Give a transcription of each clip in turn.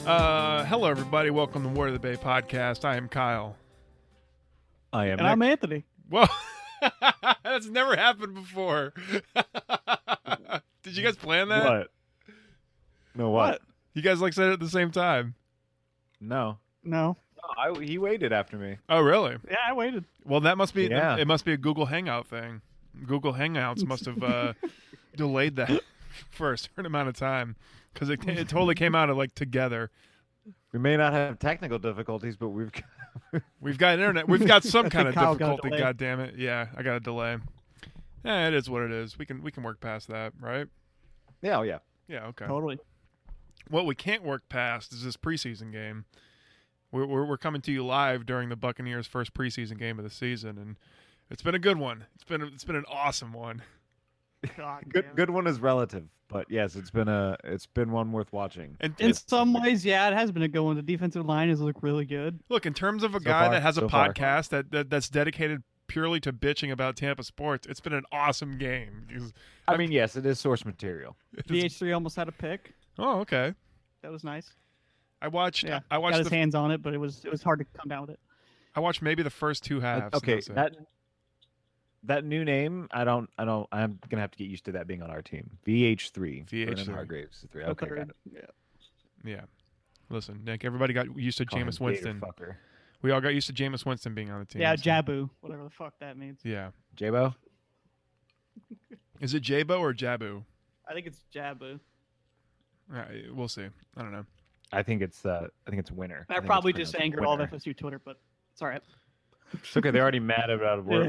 Hello, everybody. Welcome to Word of the Bay podcast. I am Kyle. I am. And I'm Anthony. Well, that's never happened before. Did you guys plan that? What? No, what? You guys said it at the same time? No. No. He waited after me. Oh, really? Yeah, I waited. Well, that must be. Yeah. It must be a Google Hangout thing. Google Hangouts must have delayed that for a certain amount of time because it totally came out of together. We may not have technical difficulties, but We've got internet. We've got some kind of Kyle got a difficulty. delay. God damn it! Yeah, I got a delay. Yeah, it is what it is. We can work past that, right? yeah, oh, yeah. Yeah. Okay. Totally. What we can't work past is this preseason game. We're coming to you live during the Buccaneers' first preseason game of the season, and it's been a good one. It's been an awesome one. God, damn. Good one is relative, but yes, it's been one worth watching. And In some ways, yeah, it has been a good one. The defensive line has looked really good. look, in terms of a So guy far, that has a so far. podcast that's dedicated purely to bitching about Tampa sports, it's been an awesome game. I mean, yes, it is source material. DH3 almost had a pick. Oh, okay. That was nice. I watched. Yeah, I got watched. his hands on it, but it was hard to come down with it. I watched maybe the first two halves. Okay, and that's it. that new name, I'm gonna have to get used to that being on our team. VH3. VH3. Brennan Hargraves 3. Okay, got it. Yeah. Yeah. Listen, Nick. Everybody got used to Call him Jameis Winston. Gator fucker. We all got used to Jameis Winston being on the team. Yeah, so- Jabu, whatever the fuck that means. Yeah. Jabo. Is it Jabo or Jabu? I think it's Jabu. We'll see. I don't know. I think it's winner. I think it's probably just pronounced angered all of winner. FSU Twitter, but it's all right. It's okay. They're already mad about work.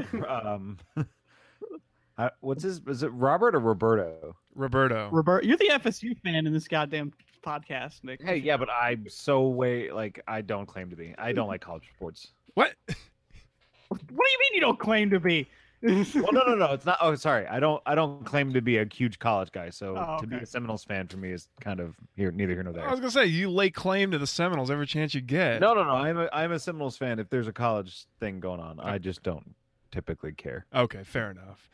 What's his? Is it Robert or Roberto? Roberto. Robert, you're the FSU fan in this goddamn podcast, Nick. Hey, yeah, but I'm so I don't claim to be. I don't like college sports. What? What do you mean you don't claim to be? Well, no. It's not. Oh, sorry. I don't claim to be a huge college guy. So Oh, to be okay. a Seminoles fan for me is kind of neither here nor there. I was gonna say you lay claim to the Seminoles every chance you get. No. I'm a Seminoles fan. If there's a college thing going on, I just don't typically care. Okay, fair enough.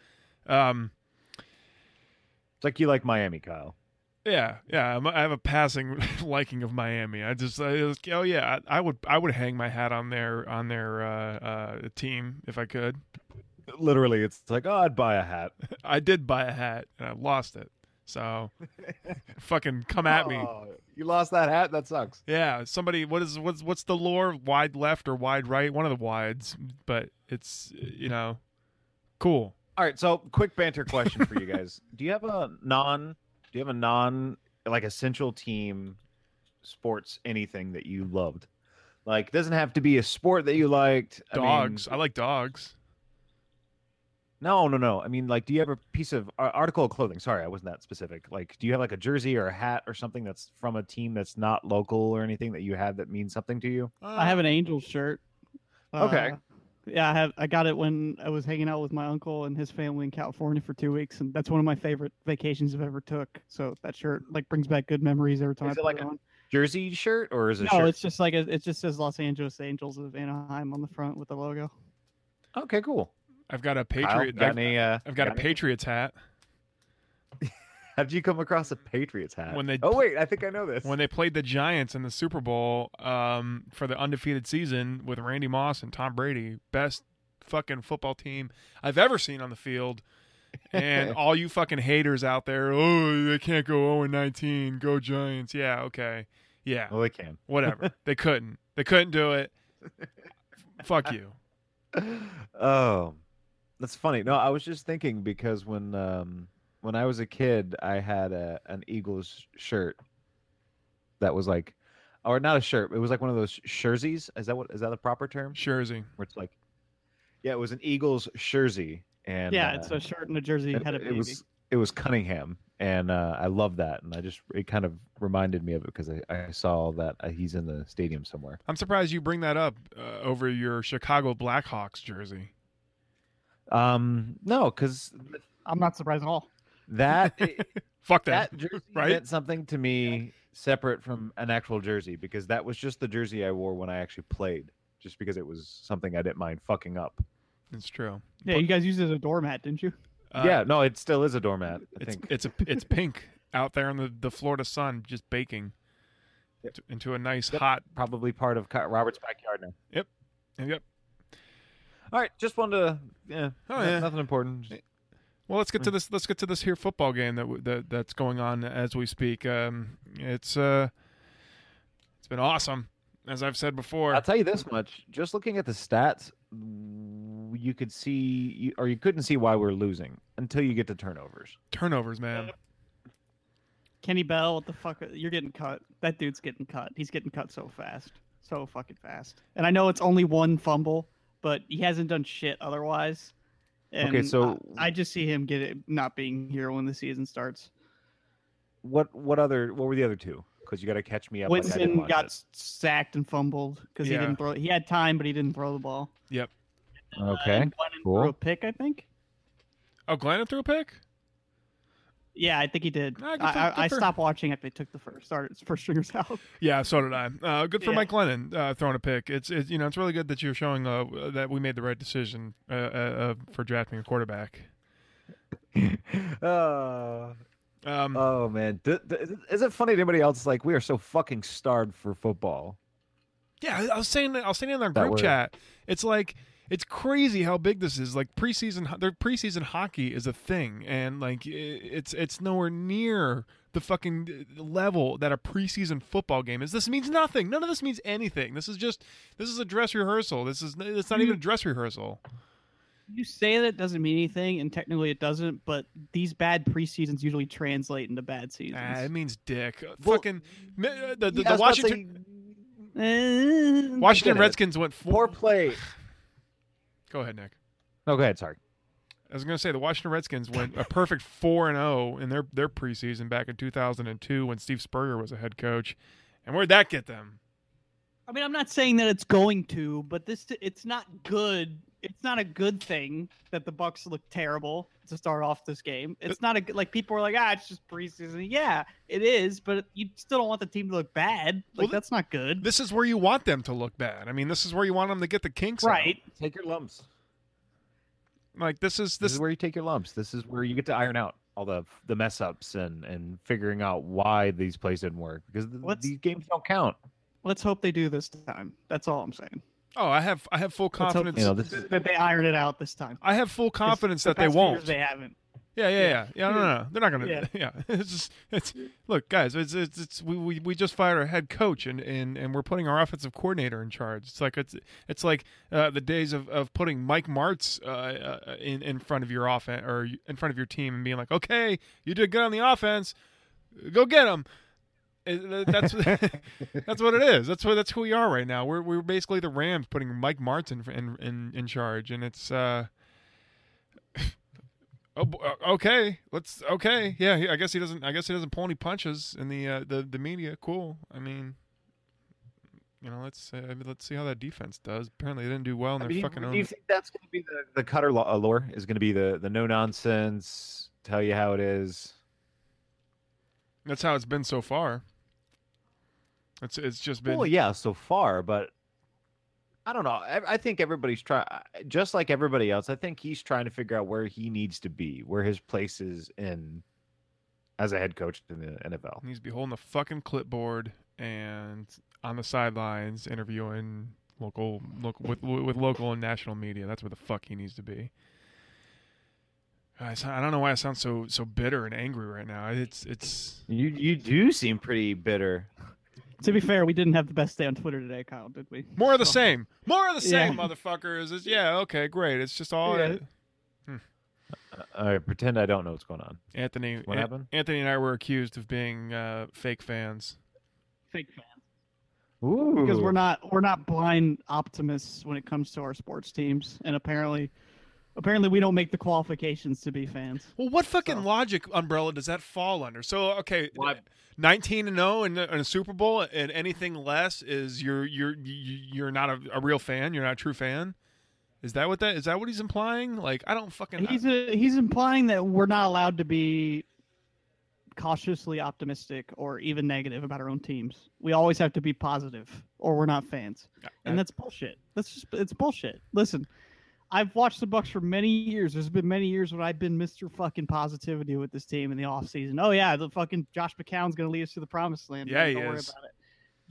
It's like you like Miami, Kyle. Yeah. I have a passing liking of Miami. I would hang my hat on their team if I could. Literally, it's like, oh, I'd buy a hat. I did buy a hat and I lost it. So, fucking come at me. Oh, you lost that hat. That sucks. Yeah, somebody. What's the lore? Wide left or wide right? One of the wides, but it's cool. All right, so quick banter question for you guys. Do you have a non essential team sports anything that you loved? Like, doesn't have to be a sport that you liked. Dogs. I like dogs. No. I mean, like, do you have a piece of article of clothing? Sorry, I wasn't that specific. Like, do you have like a jersey or a hat or something that's from a team that's not local or anything that you have that means something to you? I have an Angels shirt. Okay. Yeah, I got it when I was hanging out with my uncle and his family in California for 2 weeks, and that's one of my favorite vacations I've ever took. So that shirt brings back good memories every time Is I it put like it a on. jersey shirt or is it? No, shirt? it's just it just says Los Angeles Angels of Anaheim on the front with the logo. Okay, cool. I've got a Kyle, Patriot. got any, I've got a any- Patriots hat. How did you come across a Patriots hat? When they- Oh wait, I think I know this. When they played the Giants in the Super Bowl for the undefeated season with Randy Moss and Tom Brady, best fucking football team I've ever seen on the field. And all you fucking haters out there, oh, they can't go 0-19, go Giants. Yeah, okay. Yeah, Well, they can. whatever. They couldn't do it. Fuck you. Oh, that's funny. No, I was just thinking because when I was a kid, I had an Eagles shirt that was like, or not a shirt. It was like one of those jerseys. Is that the proper term? Jersey. Where it's like, yeah, it was an Eagles jersey, and Yeah, it's a shirt and a jersey. Had a baby. it was Cunningham, and I love that, and it kind of reminded me of it because I saw that he's in the stadium somewhere. I'm surprised you bring that up over your Chicago Blackhawks jersey. No, because I'm not surprised at all. that Fuck that. that jersey right? meant something to me separate from an actual jersey because that was just the jersey I wore when I actually played, just because it was something I didn't mind fucking up. It's true. Yeah, you guys used it as a doormat, didn't you? Yeah, no, it still is a doormat. I think. It's pink out there in the Florida sun, just baking. into a nice Yep. hot. Probably part of Robert's backyard now. Yep. All right, just wanted to. Yeah. Yeah. Nothing important. Well, let's get to this. Let's get to this here football game that's going on as we speak. It's been awesome, as I've said before. I'll tell you this much: just looking at the stats, you could see, or you couldn't see why we're losing until you get to turnovers. Turnovers, man. Kenny Bell, what the fuck? You're getting cut. That dude's getting cut. He's getting cut so fast. So fucking fast. And I know it's only one fumble, but he hasn't done shit otherwise. And Okay, so- I just see him not being here when the season starts. What were the other two? Because you got to catch me up. like I didn't Winston watch got it. sacked and fumbled because Yeah. he didn't throw. He had time, but he didn't throw the ball. Yep. Okay, And Glennon cool. threw a pick, I think. Oh, Glennon threw a pick. Yeah, I think he did. Ah, good for- I good for- stopped watching after they took the first stringers out. Yeah, so did I. Good for Yeah. Mike Glennon throwing a pick. It's it's really good that you're showing that we made the right decision for drafting a quarterback. Oh man, is it funny to anybody else? Like, we are so fucking starved for football. Yeah, I was saying in our That group word. chat. It's like it's crazy how big this is. Like their preseason hockey is a thing, and like it's nowhere near the fucking level that a preseason football game is. This means nothing. None of this means anything. This is a dress rehearsal. It's not even a dress rehearsal. You say that it doesn't mean anything, and technically it doesn't, but these bad preseasons usually translate into bad seasons. It means dick. Well, Fucking Yeah, I the was about to Washington Eh, Washington Look at it. Redskins went Poor play. Go ahead, Nick. No, go ahead. Sorry. I was going to say the Washington Redskins went a perfect 4-0 in their preseason back in 2002 when Steve Spurrier was a head coach. And where'd that get them? I mean, I'm not saying that it's going to, but it's not good. It's not a good thing that the Bucks look terrible to start off this game. It's not like people are like, it's just preseason. Yeah, it is, but you still don't want the team to look bad. Like, Well, that's not good. This is where you want them to look bad. I mean, this is where you want them to get the kinks out. Right. Take your lumps. Like this is This is where you take your lumps. This is where you get to iron out all the mess ups and figuring out why these plays didn't work, because these games don't count. Let's hope they do this time. That's all I'm saying. Oh, I have full Let's hope confidence. that they iron it out this time. I have full confidence 'Cause that they the past few years won't. They haven't. Yeah. No. They're not gonna. Yeah. Yeah. It's look, guys. We just fired our head coach and we're putting our offensive coordinator in charge. It's like the days of putting Mike Martz in front of your offense or in front of your team and being like, okay, you did good on the offense, go get him. That's that's what it is. That's who we are right now. We're basically the Rams putting Mike Martz in charge, and it's. Okay. Yeah, I guess he doesn't pull any punches in the media. Cool. I mean, let's see how that defense does. Apparently, they didn't do well in their fucking do own. you think that's going to be the Cutter allure? Is going to be the no nonsense, tell you how it is? That's how it's been so far. It's just been. Well, yeah, so far, but I don't know. I think everybody's trying, just like everybody else. I think he's trying to figure out where he needs to be, where his place is in as a head coach in the NFL. He needs to be holding the fucking clipboard and on the sidelines interviewing local with local and national media. That's where the fuck he needs to be. I don't know why I sound so bitter and angry right now. It's You do seem pretty bitter. To be fair, we didn't have the best day on Twitter today, Kyle, did we? more of the same. More of the same, Yeah. motherfuckers. Okay, great. It's just all Yeah. I pretend I don't know what's going on. Anthony. What happened? Anthony and I were accused of being fake fans. Fake fans. Ooh. Because we're not blind optimists when it comes to our sports teams, and apparently we don't make the qualifications to be fans. Well, what fucking So- logic umbrella does that fall under? So, okay, Why- 19-0 in a Super Bowl, and anything less is you're not a real fan. You're not a true fan. Is that what he's implying? Like, I don't fucking. He's implying that we're not allowed to be cautiously optimistic or even negative about our own teams. We always have to be positive, or we're not fans, and that's bullshit. It's bullshit. Listen, I've watched the Bucks for many years. There's been many years when I've been Mr. fucking positivity with this team in the offseason. Oh yeah, the fucking Josh McCown's gonna lead us to the promised land. Yeah, man. he Don't worry is. about it.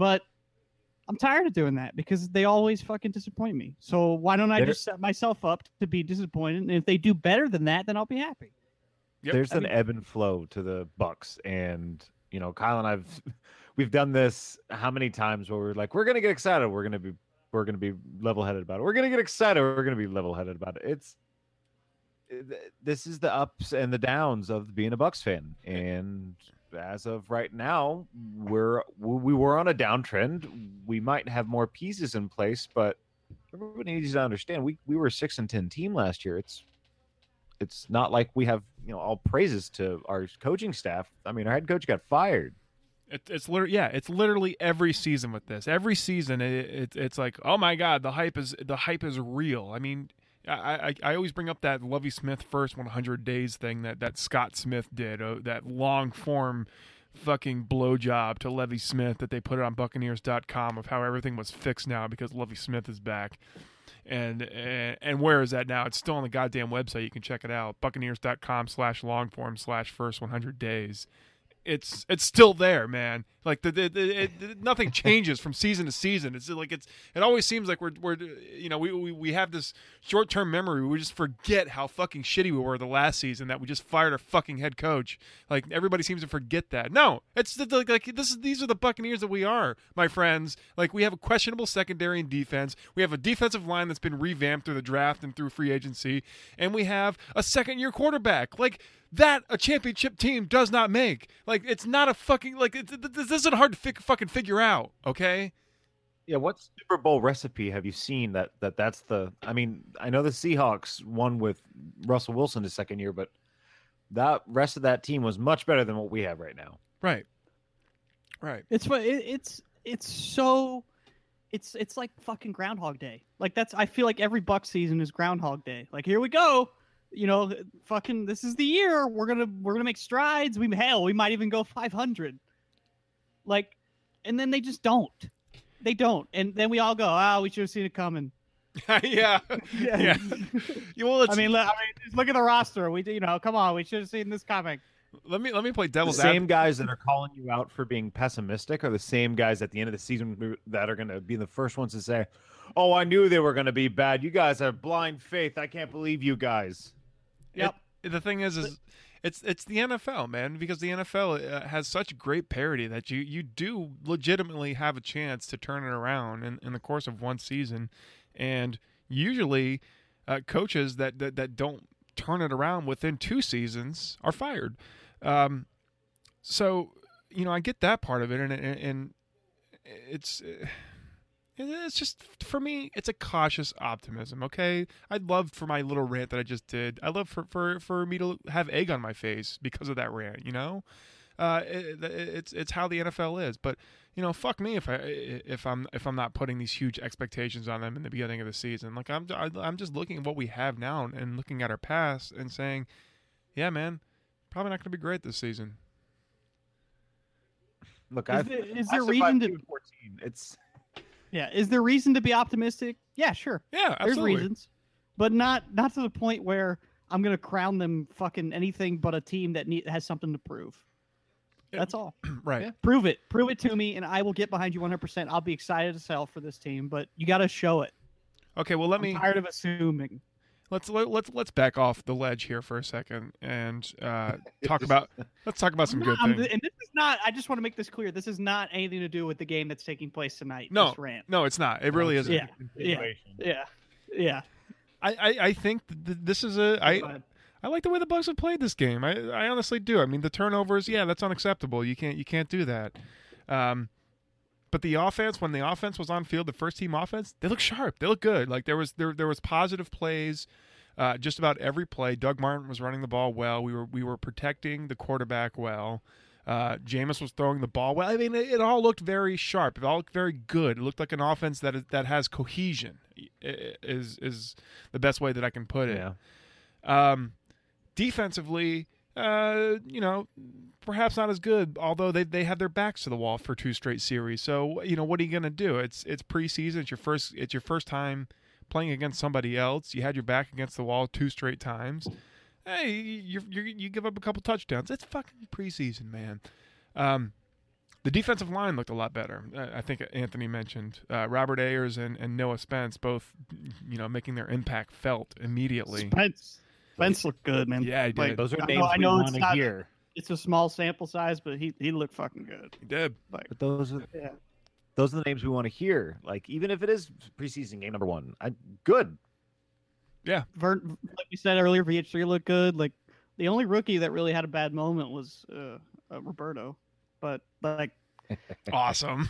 But I'm tired of doing that because they always fucking disappoint me. So why don't I just set myself up to be disappointed? And if they do better than that, then I'll be happy. Yep. There's an ebb and flow to the Bucks, and Kyle and we've done this how many times where we're like, we're gonna get excited, we're gonna be level-headed about it. We're gonna get excited, we're gonna be level-headed about it. This is the ups and the downs of being a Bucks fan, and as of right now, we were on a downtrend. We might have more pieces in place, but everybody needs to understand we were a 6-10 team last year. It's not like we have all praises to our coaching staff. I mean, our head coach got fired. It's literally every season with this. Every season, it's like, oh my god, the hype is real. I mean, I always bring up that Lovie Smith first 100 days thing that Scott Smith did, that long form fucking blowjob to Lovie Smith that they put it on Buccaneers.com of how everything was fixed now because Lovie Smith is back. And where is that now? It's still on the goddamn website. You can check it out. Buccaneers.com/longform/first 100 days. It's still there, man. Like nothing changes from season to season. It's like it always seems like we have this short-term memory. We just forget how fucking shitty we were the last season, that we just fired our fucking head coach. Like everybody seems to forget that. No, it's like these are the Buccaneers that we are, my friends. Like we have a questionable secondary and defense. We have a defensive line that's been revamped through the draft and through free agency, and we have a second-year quarterback. Like that a championship team does not make. Like it's not a fucking this isn't hard to fucking figure out. Okay. Yeah, what Super Bowl recipe have you seen that's the? I mean, I know the Seahawks won with Russell Wilson his second year, but that rest of that team was much better than what we have right now. Right. It's like fucking Groundhog Day. Like I feel like every Buck season is Groundhog Day. Like here we go. Fucking this is the year we're gonna make strides. We might even go 500. Like, and then they just don't. They don't, and then we all go, we should have seen it coming. yeah. Well, I mean, just look at the roster. Come on, we should have seen this coming. Let me play devil's advocate. The same guys that are calling you out for being pessimistic are the same guys at the end of the season that are going to be the first ones to say, "Oh, I knew they were going to be bad. You guys have blind faith. I can't believe you guys." Yep. The thing is it's the NFL, man, because the NFL has such great parity that you do legitimately have a chance to turn it around in the course of one season, and usually coaches that don't turn it around within 2 seasons are fired. So I get that part of it, and it's just, for me, it's a cautious optimism, okay? I'd love for my little rant that I just did. I'd love for me to have egg on my face because of that rant, It's how the NFL is. But, fuck me if I'm not putting these huge expectations on them in the beginning of the season. Like I'm just looking at what we have now and looking at our past and saying, yeah, man, probably not going to be great this season. Look, is there reason to 14? Yeah, is there reason to be optimistic? Yeah, sure. Yeah, absolutely. There's reasons, but not to the point where I'm going to crown them fucking anything but a team that has something to prove. That's all. Right. Yeah. Prove it to me, and I will get behind you 100%. I'll be excited to sell for this team, but you got to show it. Okay, well, I'm tired of assuming. Let's back off the ledge here for a second and talk about some good things. And this is not. I just want to make this clear. This is not anything to do with the game that's taking place tonight. No, this rant. No, it's not. It really isn't. Yeah. I think this is I like the way the Bucs have played this game. I honestly do. I mean, the turnovers, that's unacceptable. You can't do that. But the offense, when the offense was on field, the first team offense, they look sharp. They look good. Like there was positive plays, just about every play. Doug Martin was running the ball well. We were protecting the quarterback well. Jameis was throwing the ball well. I mean, it all looked very sharp. It all looked very good. It looked like an offense that has cohesion. Is the best way that I can put it. Yeah. Defensively, perhaps not as good, although they had their backs to the wall for 2 straight series. So, what are you going to do? It's preseason. It's your first time playing against somebody else. You had your back against the wall 2 straight times. Hey, you give up a couple touchdowns. It's fucking preseason, man. The defensive line looked a lot better. I think Anthony mentioned Robert Ayers and Noah Spence both, making their impact felt immediately. Spence looked good, man. Yeah, he did. Those are names we want to hear. It's a small sample size, but he looked fucking good. He did. But those are the names we want to hear. Like, even if it is preseason game number 1, good. Yeah. Like we said earlier, VH3 looked good. Like, the only rookie that really had a bad moment was Roberto. But, like... Awesome.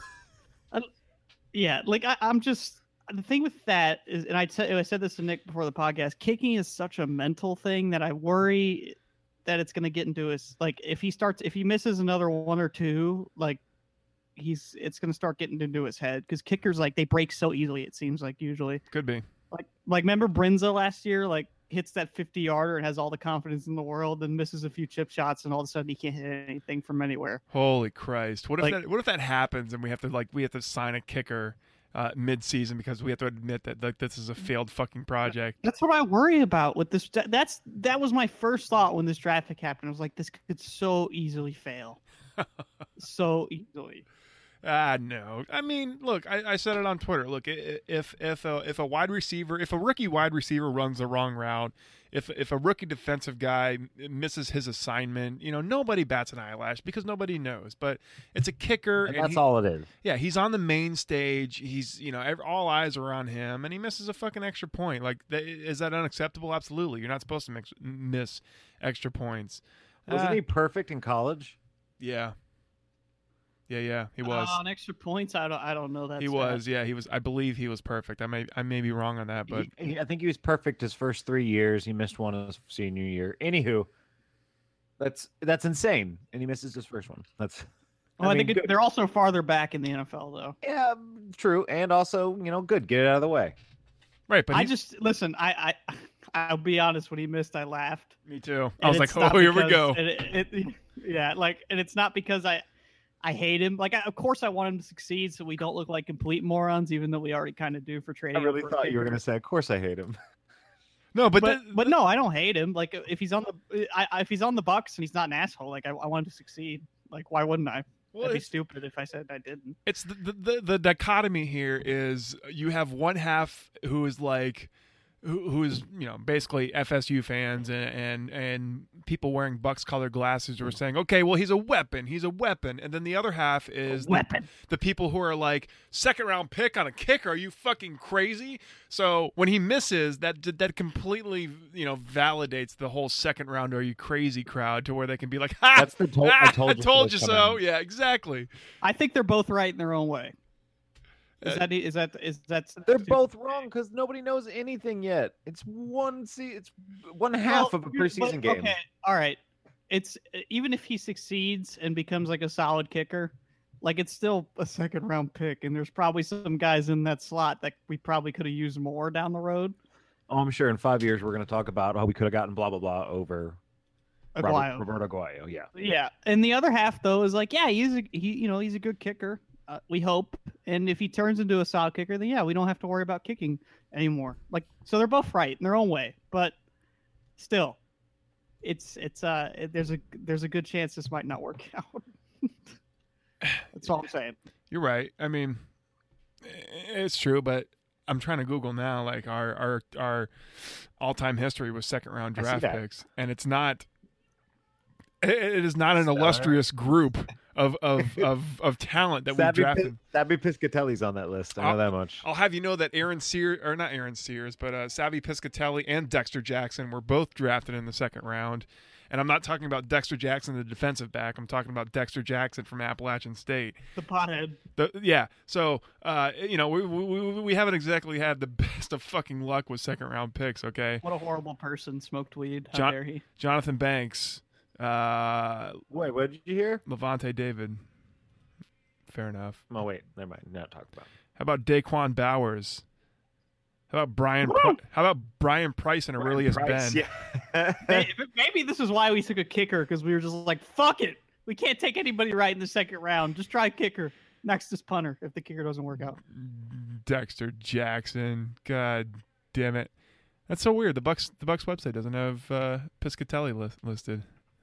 I'm just... The thing with that is, and I said this to Nick before the podcast, kicking is such a mental thing that I worry that it's going to get into his... Like, if he misses another 1 or 2, like, it's going to start getting into his head. Because kickers, like, they break so easily, it seems like, usually. Could be. Like remember Brinza last year? Like, hits that 50-yarder and has all the confidence in the world, then misses a few chip shots, and all of a sudden he can't hit anything from anywhere. Holy Christ! What if that happens and we have to sign a kicker mid-season because we have to admit that this is a failed fucking project? That's what I worry about with this. That was my first thought when this draft pick happened. I was like, this could so easily fail, so easily. No. I mean, look, I said it on Twitter. Look, if a wide receiver, if a rookie wide receiver runs the wrong route, if a rookie defensive guy misses his assignment, nobody bats an eyelash because nobody knows. But it's a kicker, and that's all it is. Yeah, he's on the main stage. He's all eyes are on him, and he misses a fucking extra point. Like, is that unacceptable? Absolutely. You're not supposed to miss extra points. Wasn't he perfect in college? Yeah. Yeah, he was. On extra points, I don't know that. He was, yeah, he was. I believe he was perfect. I may be wrong on that, but I think he was perfect his first 3 years. He missed one his senior year. Anywho, that's insane, and he misses his first one. I think they're also farther back in the NFL, though. Yeah, true, and also good. Get it out of the way. Right, but listen. I'll be honest. When he missed, I laughed. Me too. I was like, oh, here we go. And it's not because I hate him. Like, of course I want him to succeed so we don't look like complete morons, even though we already kind of do for trading. I really thought you were going to say, of course I hate him. No, but no, I don't hate him. Like, if he's on the Bucks and he's not an asshole, like, I want him to succeed. Like, why wouldn't I? Well, It'd be stupid if I said I didn't. It's the dichotomy here is you have one half who is like, who is basically FSU fans and people wearing Bucks colored glasses who are saying, okay, well, he's a weapon, and then the other half is the people who are like, second round pick on a kicker, are you fucking crazy? So when he misses, that completely validates the whole second round are you crazy crowd to where they can be like, ha, that's the I told you so. Yeah, exactly. I think they're both right in their own way. Is that they're both wrong because nobody knows anything yet. It's one half of a preseason game. Okay, all right. It's even if he succeeds and becomes like a solid kicker, like, it's still a second round pick, and there's probably some guys in that slot that we probably could have used more down the road. Oh, I'm sure in 5 years we're going to talk about how we could have gotten blah blah blah over Roberto Aguayo. Yeah. And the other half though is like, yeah, he's a good kicker. We hope, and if he turns into a solid kicker, then we don't have to worry about kicking anymore. Like, so they're both right in their own way, but still, there's a good chance this might not work out. That's all I'm saying. You're right. I mean, it's true, but I'm trying to Google now, like our all-time history with second-round draft picks, and it's not. It is not an illustrious group of talent that we've drafted. Savvy Piscatelli's on that list. I know that much. I'll have you know that Savvy Piscatelli and Dexter Jackson were both drafted in the second round. And I'm not talking about Dexter Jackson, the defensive back. I'm talking about Dexter Jackson from Appalachian State. The pothead. So, we haven't exactly had the best of fucking luck with second round picks, okay? What a horrible person. Smoked weed. How dare he? Jonathan Banks. Wait, what did you hear? Levante David. Fair enough. Oh, wait. Never mind. Not talk about. How about Daquan Bowers? How about Brian Price and Aurelius Ben? Yeah. Maybe this is why we took a kicker, because we were just like, fuck it. We can't take anybody right in the second round. Just try kicker. Next is punter if the kicker doesn't work out. Dexter Jackson. God damn it. That's so weird. The Bucks website doesn't have Piscatelli listed.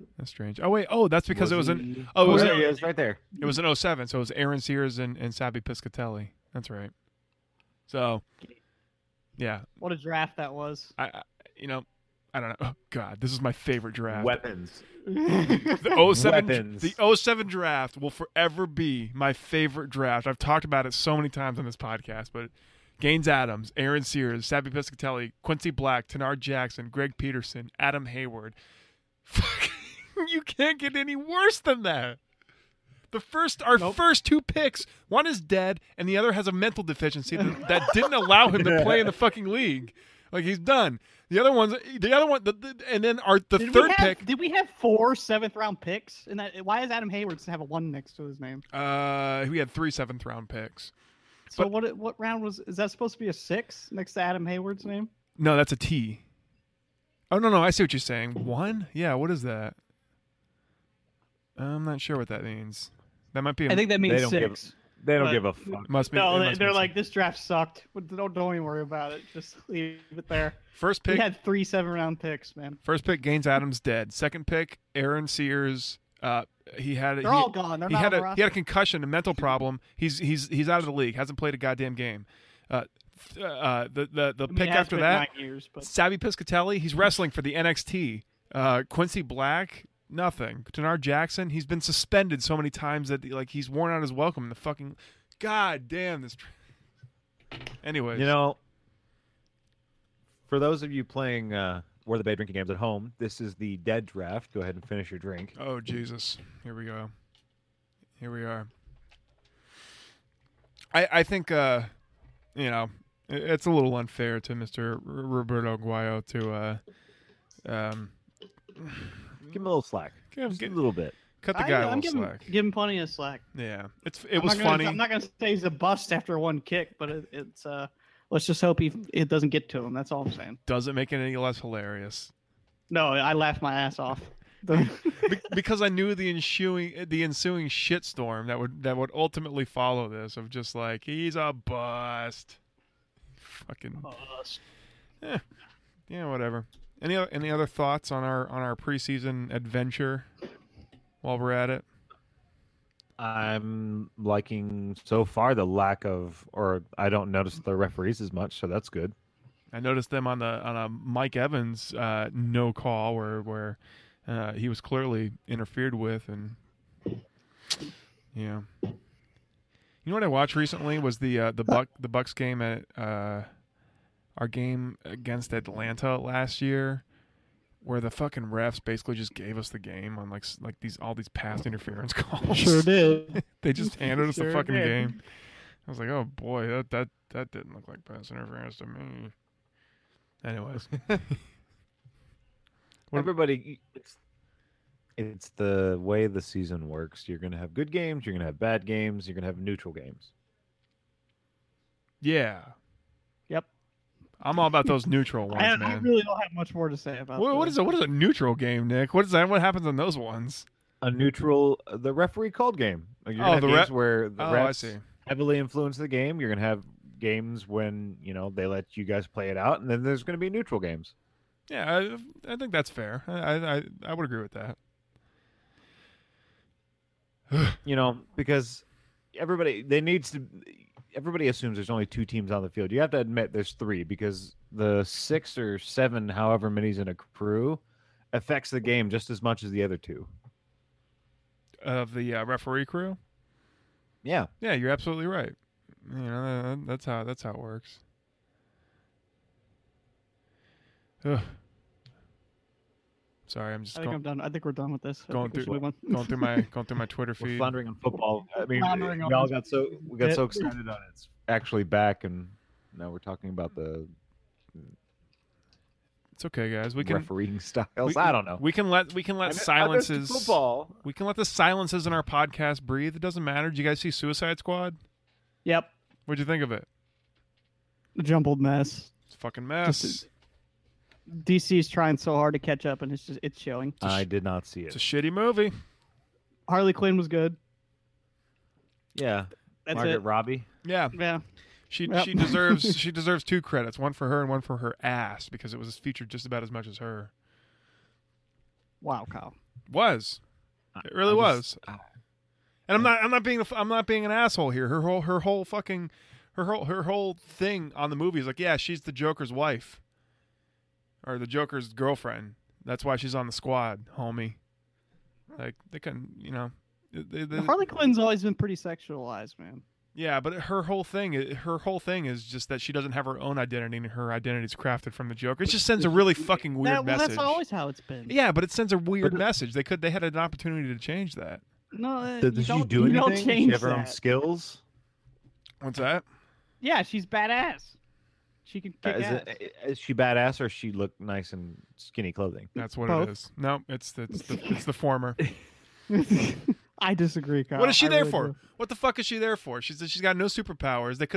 That's strange. Oh wait. Oh, that's because it was an. Oh, Oh, there he is, right there. It was an 07, so it was Aaron Sears and Sabby Piscatelli. That's right. So, yeah, What a draft that was. I I don't know. Oh God, this is my favorite draft. Weapons. The 07, Weapons. the 07 draft will forever be my favorite draft. I've talked about it so many times on this podcast, but Gaines Adams, Aaron Sears, Sabby Piscatelli, Quincy Black, Tenard Jackson, Greg Peterson, Adam Hayward. You can't get any worse than that. Our first two picks, one is dead, and the other has a mental deficiency that didn't allow him to play in the fucking league. Like, he's done. The other one, and then third pick. Did we have 4 7th-round picks? In that, why does Adam Hayward have a 1 next to his name? We had 3 7th-round picks. So what round is that supposed to be a 6 next to Adam Hayward's name? No, that's a T. Oh no, I see what you're saying. 1? Yeah, what is that? I'm not sure what that means. That might be. I think that means They don't 6. They don't give a fuck. Must be. No, it must they're be like, this draft sucked. Don't even worry about it. Just leave it there. first We pick. had 3 7-round picks, man. First pick, Gaines Adams dead. Second pick, Aaron Sears. He had. They're all gone. They're he not had on a the he had a roster. concussion, a mental problem. He's out of the league. Hasn't played a goddamn game. The I mean, pick it has after been that, 9 years, but Sabby Piscatelli. He's wrestling for the NXT. Quincy Black, nothing. Tenard Jackson. He's been suspended so many times that he's worn out his welcome. The fucking god damn this. Anyways, You know, for those of you playing Where the Bay drinking games at home, this is the dead draft. Go ahead and finish your drink. Oh Jesus! Here we go. Here we are. I think it's a little unfair to Mr. Roberto Aguayo to Give him a little slack. Just a little bit. cut the guy a I'm little slack. Give him plenty of slack. Yeah, it was funny. I'm not gonna say he's a bust after 1 kick, but it's let's just hope it doesn't get to him. That's all I'm saying. Doesn't make it any less hilarious. No, I laughed my ass off. Because I knew the ensuing shitstorm that would ultimately follow this of just like, he's a bust. Fucking yeah, whatever. Any other thoughts on our preseason adventure while we're at it? I'm liking so far the lack of, or I don't notice the referees as much, so that's good. I noticed them on a Mike Evans no call where he was clearly interfered with, and yeah. You know what I watched recently was the Bucks game at our game against Atlanta last year, where the fucking refs basically just gave us the game on like all these past interference calls. Sure did. They just handed us the Sure fucking did. game. I was like, oh boy, that didn't look like pass interference to me. Anyways, Everybody, it's the way the season works. You're going to have good games. You're going to have bad games. You're going to have neutral games. yeah, Yep. I'm all about those neutral ones, I man. really don't have much more to say about What is a neutral game, Nick? What is that? What happens in those ones? A neutral, the referee called game. Like, you're Oh, going to the have ref- games where the Oh, refs I see. heavily influence the game. You're going to have games when, they let you guys play it out, and then there's going to be neutral games. Yeah, I think that's fair. I would agree with that. Because everybody assumes there's only 2 teams on the field. You have to admit there's 3, because the 6 or 7, however many's in a crew, affects the game just as much as the other 2. Of the referee crew. Yeah. Yeah, you're absolutely right. That's how it works. Ugh. Sorry, I'm just I think I'm done. I think we're done with this. I going think we through- should move on. going through my Twitter We're feed. floundering on football. I mean, Floundering on we all this- got so excited on it's actually back, and now we're talking about the It's okay, guys. We can refereeing styles. I don't know. We can let silences. Football. We can let the silences in our podcast breathe. It doesn't matter. Did you guys see Suicide Squad? Yep. What'd you think of it? A jumbled mess. It's a fucking mess. Just- DC's trying so hard to catch up, and it's showing. I did not see It's a it. shitty movie. Harley Quinn was good. Yeah, That's Margaret it. Robbie. Yeah, Yeah. she Yep. she deserves 2 credits, one for her and one for her ass, because it was featured just about as much as her. Wow, Kyle. Was. It really was. And I'm not being an asshole here. Her whole thing on the movie is like, yeah, she's the Joker's wife. Or the Joker's girlfriend. That's why she's on the squad, homie. Like, they couldn't, Harley Quinn's always been pretty sexualized, man. Yeah, but her whole thing is just that she doesn't have her own identity, and her identity's crafted from the Joker. It just sends a really fucking weird message. That's always how it's been. Yeah, but it sends a weird message. They had an opportunity to change that. No, Does she do anything? Don't change Does she have her own that. skills? What's that? Yeah, she's badass. She can kick ass. Is she badass or she look nice in skinny clothing? That's what Both. it is. No, it's the former. I disagree, Kyle. What is she I there really for? do. What the fuck is she there for? She's got no superpowers. They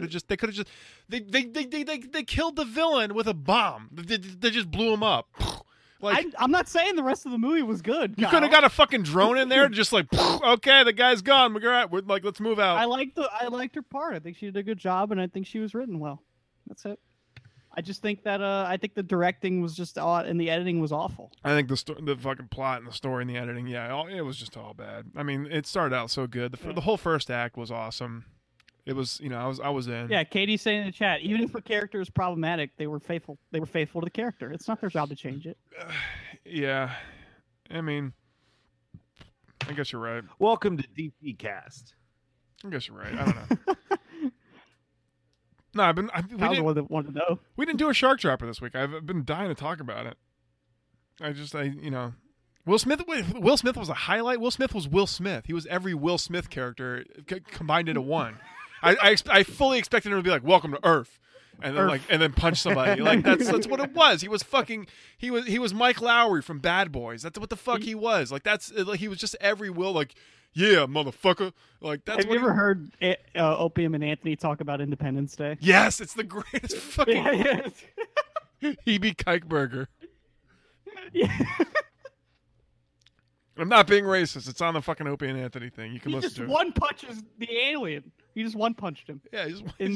killed the villain with a bomb. They just blew him up. Like, I'm not saying the rest of the movie was good. you Kyle. could have got a fucking drone in there, just like, okay, the guy's gone. We're like, let's move out. I liked her part. I think she did a good job, and I think she was written well. That's it. I just think that I think the directing was just odd, and the editing was awful. I think the fucking plot and the story and the editing, it was just all bad. I mean, it started out so good. The whole first act was awesome. It was, I was in. Yeah, Katie's saying in the chat, even if the character is problematic, they were faithful. They were faithful to the character. It's not their job to change it. Yeah, I mean, I guess you're right. Welcome to DC Cast. I guess you're right. I don't know. No, I was the one that wanted to know. We didn't do a shark dropper this week. I've been dying to talk about it. Will Smith was a highlight. Will Smith was Will Smith. He was every Will Smith character combined into one. I fully expected him to be like, "Welcome to Earth," and then and then punch somebody. Like that's what it was. He was Mike Lowry from Bad Boys. That's what the fuck he was. Like he was just every Will. Like, yeah, motherfucker. Like that's. Have you ever heard Opium and Anthony talk about Independence Day? Yes, it's the greatest fucking. Yeah. E.B. Kikeberger. Yeah. I'm not being racist. It's on the fucking Opie and Anthony thing. You can He listen just to it. one punches the alien. He just one punched him. Yeah,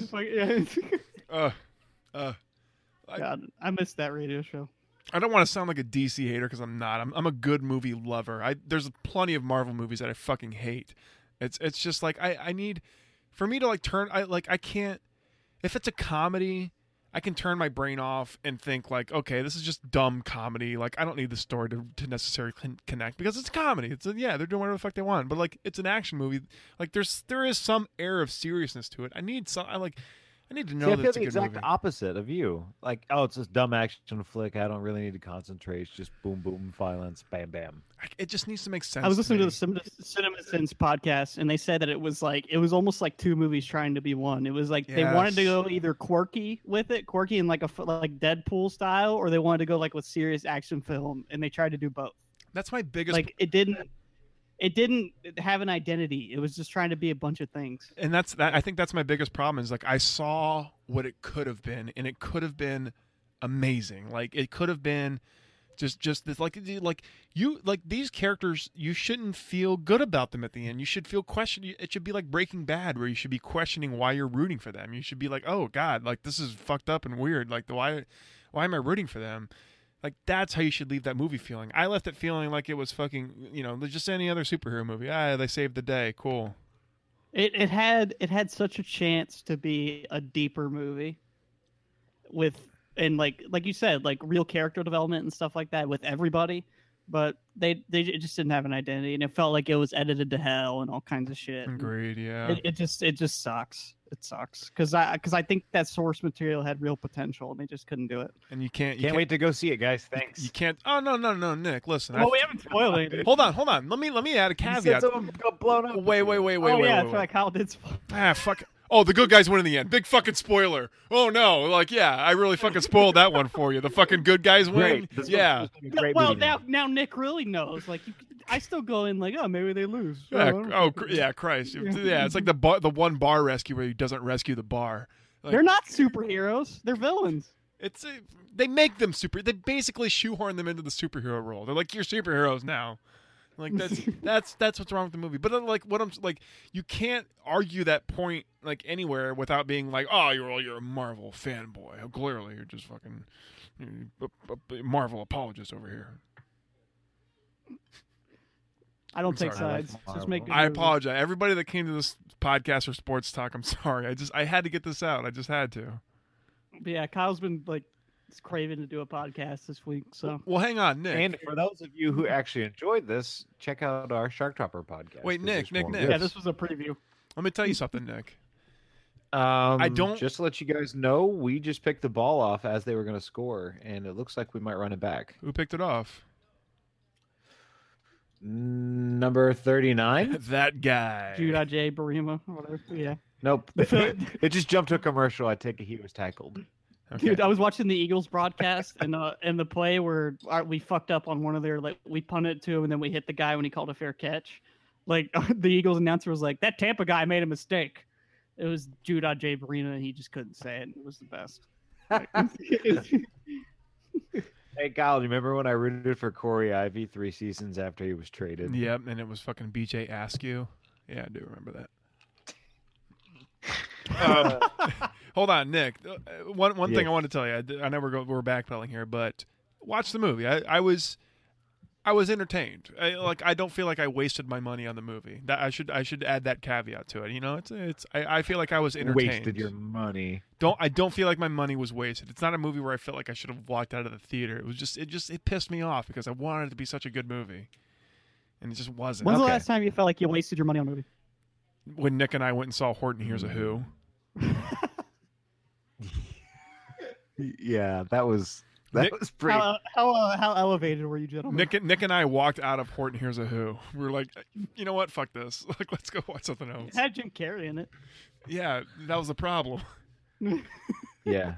God, I missed that radio show. I don't want to sound like a DC hater because I'm not. I'm a good movie lover. There's plenty of Marvel movies that I fucking hate. It's just like I need for me to like turn. I can't. If it's a comedy, I can turn my brain off and think like, okay, this is just dumb comedy. Like, I don't need the story to necessarily connect because it's a comedy. They're doing whatever the fuck they want. But like, it's an action movie. Like, there is some air of seriousness to it. I need to know that it's a the good exact movie. opposite of you. Like, oh, it's this dumb action flick. I don't really need to concentrate. It's just boom, boom, violence, bam, bam. It just needs to make sense. I was listening to me. the CinemaSins podcast, and they said that it was almost like two movies trying to be one. It was like they wanted to go either quirky in like like Deadpool style, or they wanted to go like with serious action film, and they tried to do both. That's my biggest. Like it didn't have an identity. It was just trying to be a bunch of things. And I think that's my biggest problem is like I saw what it could have been, and it could have been amazing. Like it could have been just this like these characters, you shouldn't feel good about them at the end. You should feel it should be like Breaking Bad, where you should be questioning why you're rooting for them. You should be like, oh God, like this is fucked up and weird. Like why am I rooting for them? Like that's how you should leave that movie feeling. I left it feeling like it was fucking, just any other superhero movie. They saved the day. Cool. It had such a chance to be a deeper movie and like you said, like real character development and stuff like that with everybody, but they just didn't have an identity, and it felt like it was edited to hell and all kinds of shit. Agreed. Yeah. It just sucks. It sucks because I think that source material had real potential, and they just couldn't do it. And you can't wait to go see it, guys. Thanks. You can't. Oh no, Nick. Listen. Well, we haven't spoiled anything. Hold on. Let me add a caveat. Someone got blown up. Wait. That's right. Kyle did spoil. Fuck. Oh, the good guys win in the end. Big fucking spoiler. Oh no. Like, yeah, I really fucking spoiled that one for you. The fucking good guys win. Yeah. Well, now Nick really knows. Like, I still go in like, oh, maybe they lose. Yeah. Christ. Yeah. It's like the one bar rescue where he doesn't rescue the bar. Like, they're not superheroes. They're villains. They make them They basically shoehorn them into the superhero role. They're like, you're superheroes now. Like that's what's wrong with the movie. But like what I'm like, you can't argue that point like anywhere without being like, oh, you're a Marvel fanboy. Clearly, you're just fucking a Marvel apologist over here. I don't I'm take sorry. sides. I like Just make good I movies. apologize. Everybody that came to this podcast or sports talk, I'm sorry. I had to get this out. I just had to. But yeah, Kyle's been like craving to do a podcast this week. So Well, hang on, Nick. And for those of you who actually enjoyed this, check out our Shark Topper podcast. Wait, 'cause Nick, there's more Nick. of yeah, this was a preview. Let me tell you something, Nick. I don't- just to let you guys know, we just picked the ball off as they were going to score, and it looks like we might run it back. Who picked it off? Number 39? That guy. Judah J. Barima or whatever. Yeah. Nope. It just jumped to a commercial. I take it he was tackled. Okay. Dude, I was watching the Eagles broadcast and the play where we fucked up on one of their we punted it to him and then we hit the guy when he called a fair catch. Like the Eagles announcer was like, "That Tampa guy made a mistake." It was Judah J. Barina and he just couldn't say it. It was the best. Hey, Kyle, do you remember when I rooted for Corey Ivy 3 seasons after he was traded? Yep, and it was fucking BJ Askew. Yeah, I do remember that. Hold on, Nick. One thing Yes. I want to tell you. I know we're backpedaling here, but watch the movie. I was entertained. I don't feel like I wasted my money on the movie. That I should add that caveat to it. You know, I feel like I was entertained. Wasted your money. I don't feel like my money was wasted. It's not a movie where I felt like I should have walked out of the theater. It was just it pissed me off because I wanted it to be such a good movie, and it just wasn't. When's the Okay. last time you felt like you wasted your money on a movie? When Nick and I went and saw Horton Hears a Who. Yeah, that was pretty. How elevated were you, gentlemen? Nick and I walked out of Horton Hears a Who. We were like, you know what? Fuck this. Like, let's go watch something else. It had Jim Carrey in it. Yeah, that was the problem. Yeah,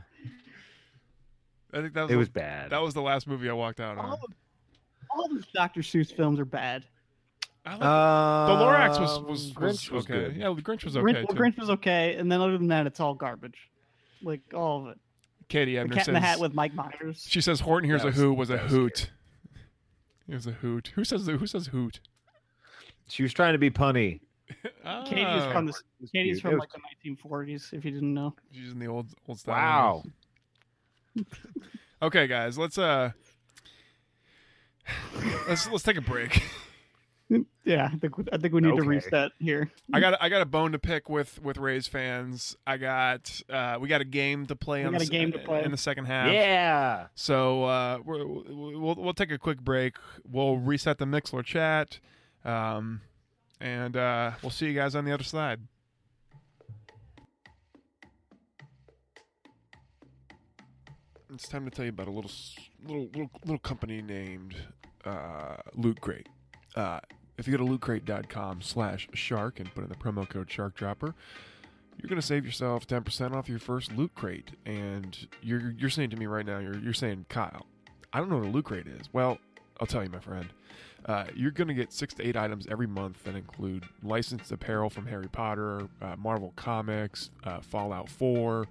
I think that was it was bad. that was the last movie I walked out on. All the Dr. Seuss films are bad. I like the Lorax was Grinch was okay. good. Yeah, the Grinch was okay Grinch, too. Grinch was okay, and then other than that, it's all garbage. Like all of it. Katie The Ebner Cat in says the Hat with Mike Myers. she says Horton Hears That a was- Who was a that was hoot. It was a hoot. Who says hoot? She was trying to be punny. Katie is from the It was Katie's cute. from It was- like the 1940s. If you didn't know. She's in the old style. Wow. Okay, guys, let's take a break. Yeah, I think we need to Okay. reset here. I got a bone to pick with Rays fans. We got a game to play We got a game to play. in the second half. Yeah. So we'll take a quick break. We'll reset the Mixler chat, and we'll see you guys on the other side. It's time to tell you about a little company named Loot Crate. If you go to lootcrate.com/shark and put in the promo code SharkDropper, you're going to save yourself 10% off your first Loot Crate. And you're saying to me right now, you're saying, Kyle, I don't know what a Loot Crate is. Well, I'll tell you, my friend. You're going to get 6 to 8 items every month that include licensed apparel from Harry Potter, Marvel Comics, Fallout 4,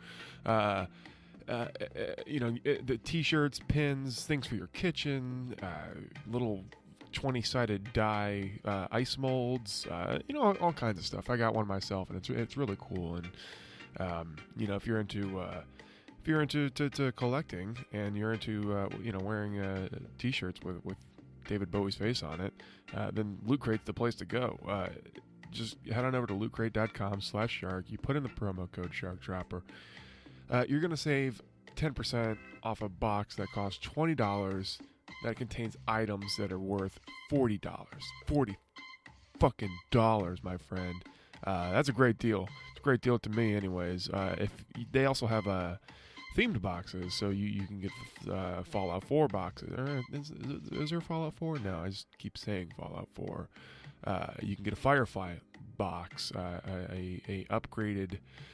the T-shirts, pins, things for your kitchen, little 20-sided die ice molds, all kinds of stuff. I got one myself, and it's really cool. And if you're into to collecting and you're into wearing T-shirts with David Bowie's face on it, then Loot Crate's the place to go. Just head on over to lootcrate.com/shark. You put in the promo code SharkDropper. You're going to save 10% off a box that costs $20 that contains items that are worth $40. $40 fucking dollars, my friend. That's a great deal. It's a great deal to me anyways. If they also have themed boxes, so you can get Fallout 4 boxes. Is there Fallout 4? No, I just keep saying Fallout 4. You can get a Firefly box, a upgraded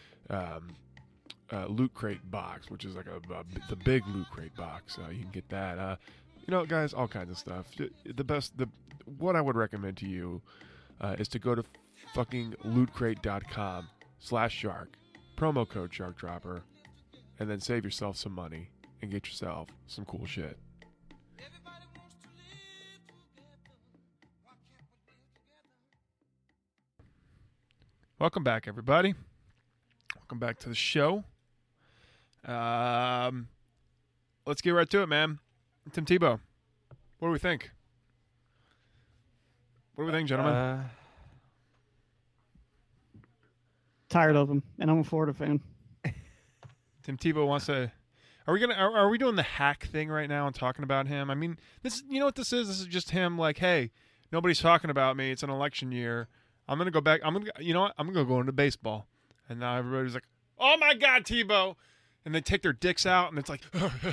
Loot Crate box, which is like the big Loot Crate box. You can get that. Guys, all kinds of stuff. What I would recommend to you is to go to fucking lootcrate.com/shark, promo code SharkDropper, and then save yourself some money and get yourself some cool shit. Welcome back, everybody. Welcome back to the show. Let's get right to it, man. Tim Tebow, what do we think? What do we think, gentlemen? Tired of him, and I'm a Florida fan. Tim Tebow wants to. Are we doing the hack thing right now and talking about him? I mean, this. You know what this is? This is just him. Like, hey, nobody's talking about me. It's an election year. I'm gonna go back. You know what? I'm gonna go into baseball. And now everybody's like, oh my God, Tebow. And they take their dicks out, and it's like,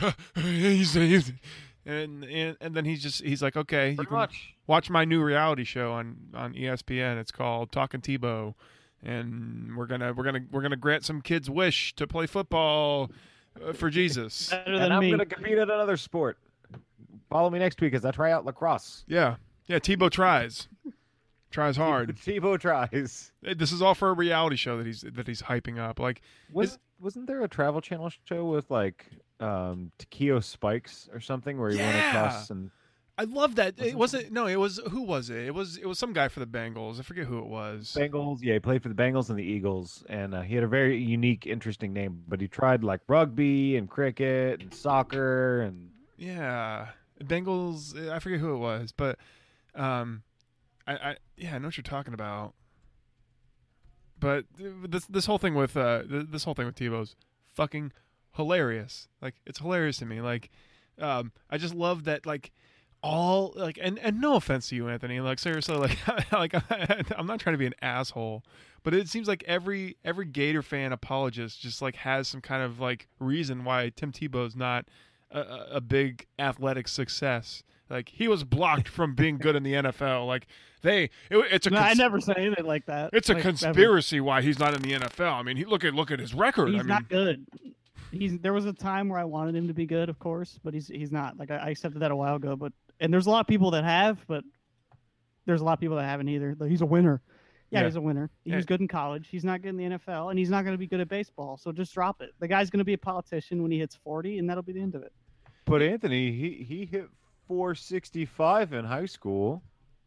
and then he's like, okay, you can watch my new reality show on ESPN. It's called Talking Tebow, and we're gonna grant some kids' wish to play football for Jesus. Better And than I'm me. going to compete at another sport. Follow me next week as I try out lacrosse. Yeah, Tebow tries hard. Tebow tries. This is all for a reality show that he's hyping up. Like, Wasn't there a Travel Channel show with like Takeo Spikes or something where he went across and I love that. It wasn't. No, it was. Who was it? It was some guy for the Bengals. I forget who it was. Bengals? Yeah, he played for the Bengals and the Eagles, and he had a very unique, interesting name. But he tried like rugby and cricket and soccer and Yeah, Bengals. I forget who it was, but I know what you're talking about. But this whole thing with Tebow's fucking hilarious. Like, it's hilarious to me. Like, I just love that. Like, all like, and no offense to you, Anthony. Like, seriously, like I'm not trying to be an asshole, but it seems like every Gator fan apologist just like has some kind of like reason why Tim Tebow's not a big athletic success. Like, he was blocked from being good in the NFL. Like, it's a. No, I never say anything like that. It's a like, conspiracy why he's not in the NFL. I mean, look at his record. He's I mean, not good. There was a time where I wanted him to be good, of course, but he's not. Like, I accepted that a while ago, and there's a lot of people that have, but there's a lot of people that haven't either. He's a winner. Yeah, he's a winner. He was good in college. He's not good in the NFL, and he's not going to be good at baseball. So just drop it. The guy's going to be a politician when he hits 40, and that'll be the end of it. But Anthony, he hit 465 in high school.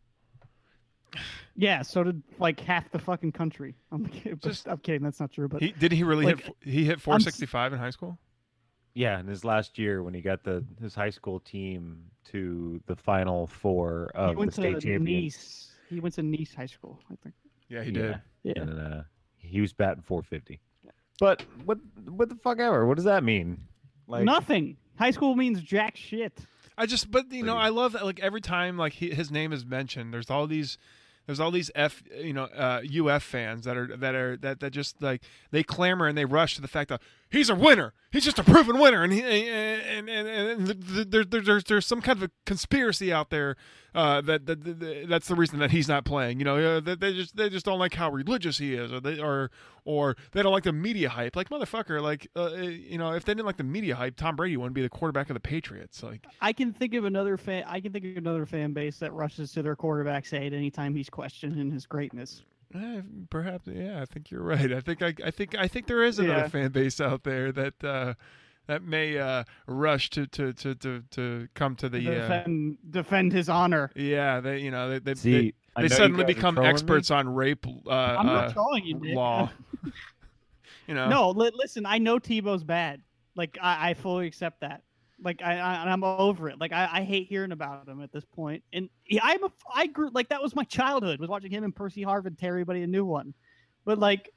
Yeah, so did like half the fucking country. I'm kidding. That's not true. But did he really like, hit 465 in high school? Yeah, in his last year when he got his high school team to the Final Four of the state championship. He went to Nice High School, I think. Yeah, he did. Yeah. And he was batting 450. But what the fuck ever? What does that mean? Like nothing. High school means jack shit. I love that. Like, every time like his name is mentioned, there's all these UF fans that just like they clamor and they rush to the fact that he's a winner. He's just a proven winner, and there's some kind of a conspiracy out there that's the reason that he's not playing. You know, they just don't like how religious he is, or they don't like the media hype. Like, motherfucker, like if they didn't like the media hype, Tom Brady wouldn't be the quarterback of the Patriots. Like, I can think of another fan base that rushes to their quarterback's aid anytime he's questioning his greatness. Perhaps, yeah. I think you're right. I think there is another fan base out there that may rush to come to the defend his honor. Yeah, they they suddenly become experts on rape I'm not trolling you, Nick. law. No, listen. I know Tebow's bad. Like, I fully accept that. Like, I'm over it. Like, I hate hearing about him at this point. And I grew, like, that was my childhood, was watching him and Percy Harvin tear everybody a new one. But like,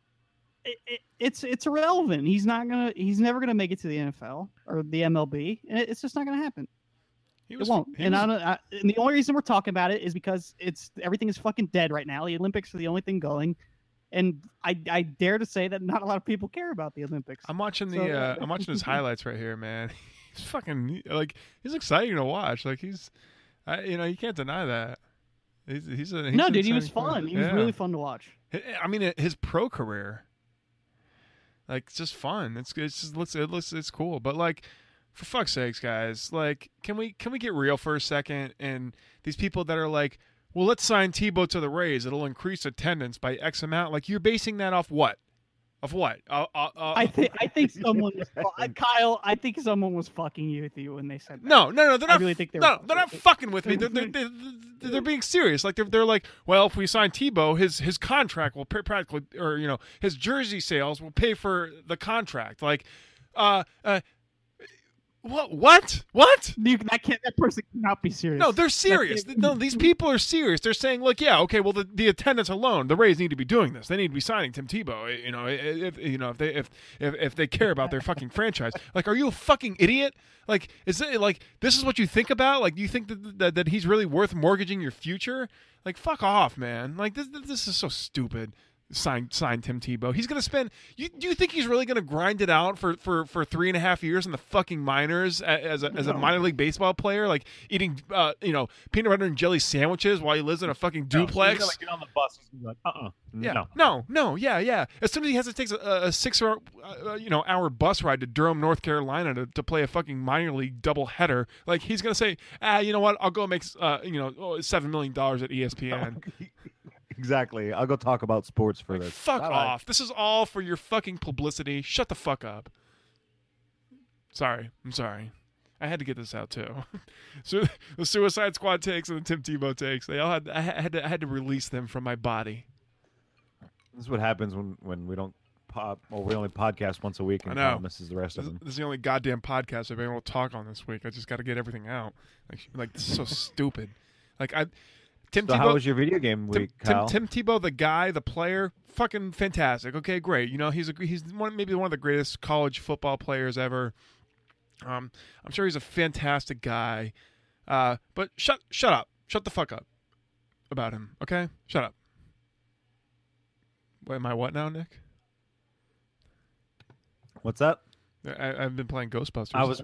it's irrelevant. He's never gonna make it to the NFL or the MLB, and it's just not gonna happen. It won't. And the only reason we're talking about it is because everything is fucking dead right now. The Olympics are the only thing going. And I dare to say that not a lot of people care about the Olympics. I'm watching I'm watching his highlights right here, man. He's fucking, like, he's exciting to watch. Like, you can't deny that. He's no, dude, he was fun. He was really fun to watch. I mean, his pro career, like, it's just fun. It's cool. But like, for fuck's sakes, guys, like, can we get real for a second? And these people that are like, well, let's sign Tebow to the Rays. It'll increase attendance by X amount. Like, you're basing that off what? Of what? I think someone was Kyle. I think someone was fucking with you when they said that. No. They're not. I really think they're not fucking with me. They're being serious. Like, they're like, well, if we sign Tebow, his contract will practically, or his jersey sales will pay for the contract. Like, What? That person cannot be serious. No, they're serious. No, these people are serious. They're saying, look, yeah, okay, well, the attendance alone, the Rays need to be doing this. They need to be signing Tim Tebow. If they care about their fucking franchise. Like, are you a fucking idiot? Like, is it like this is what you think about? Like, do you think that he's really worth mortgaging your future? Like, fuck off, man. Like, this is so stupid. Sign Tim Tebow. He's gonna spend. Do you think he's really gonna grind it out for 3.5 years in the fucking minors as a minor league baseball player, like eating peanut butter and jelly sandwiches while he lives in a fucking duplex? He's gonna get on the bus. He's gonna be like, No, yeah. As soon as he has to take a 6 hour bus ride to Durham, North Carolina to play a fucking minor league doubleheader, like he's gonna say, you know what? I'll go make $7 million at ESPN. Exactly. I'll go talk about sports for this. Fuck off. This is all for your fucking publicity. Shut the fuck up. I'm sorry. I had to get this out too. So the Suicide Squad takes and the Tim Tebow takes, they all I had to release them from my body. This is what happens when we don't we only podcast once a week and Kyle misses the rest of them. This is the only goddamn podcast I've been able to talk on this week. I just got to get everything out. Like this is so stupid. Tim Tebow, how was your video game week, Kyle? Tim Tebow, the guy, the player, fucking fantastic. Okay, great. He's maybe one of the greatest college football players ever. I'm sure he's a fantastic guy. But shut up. Shut the fuck up about him. Okay, shut up. Wait, am I what now, Nick? What's that? I've been playing Ghostbusters. I was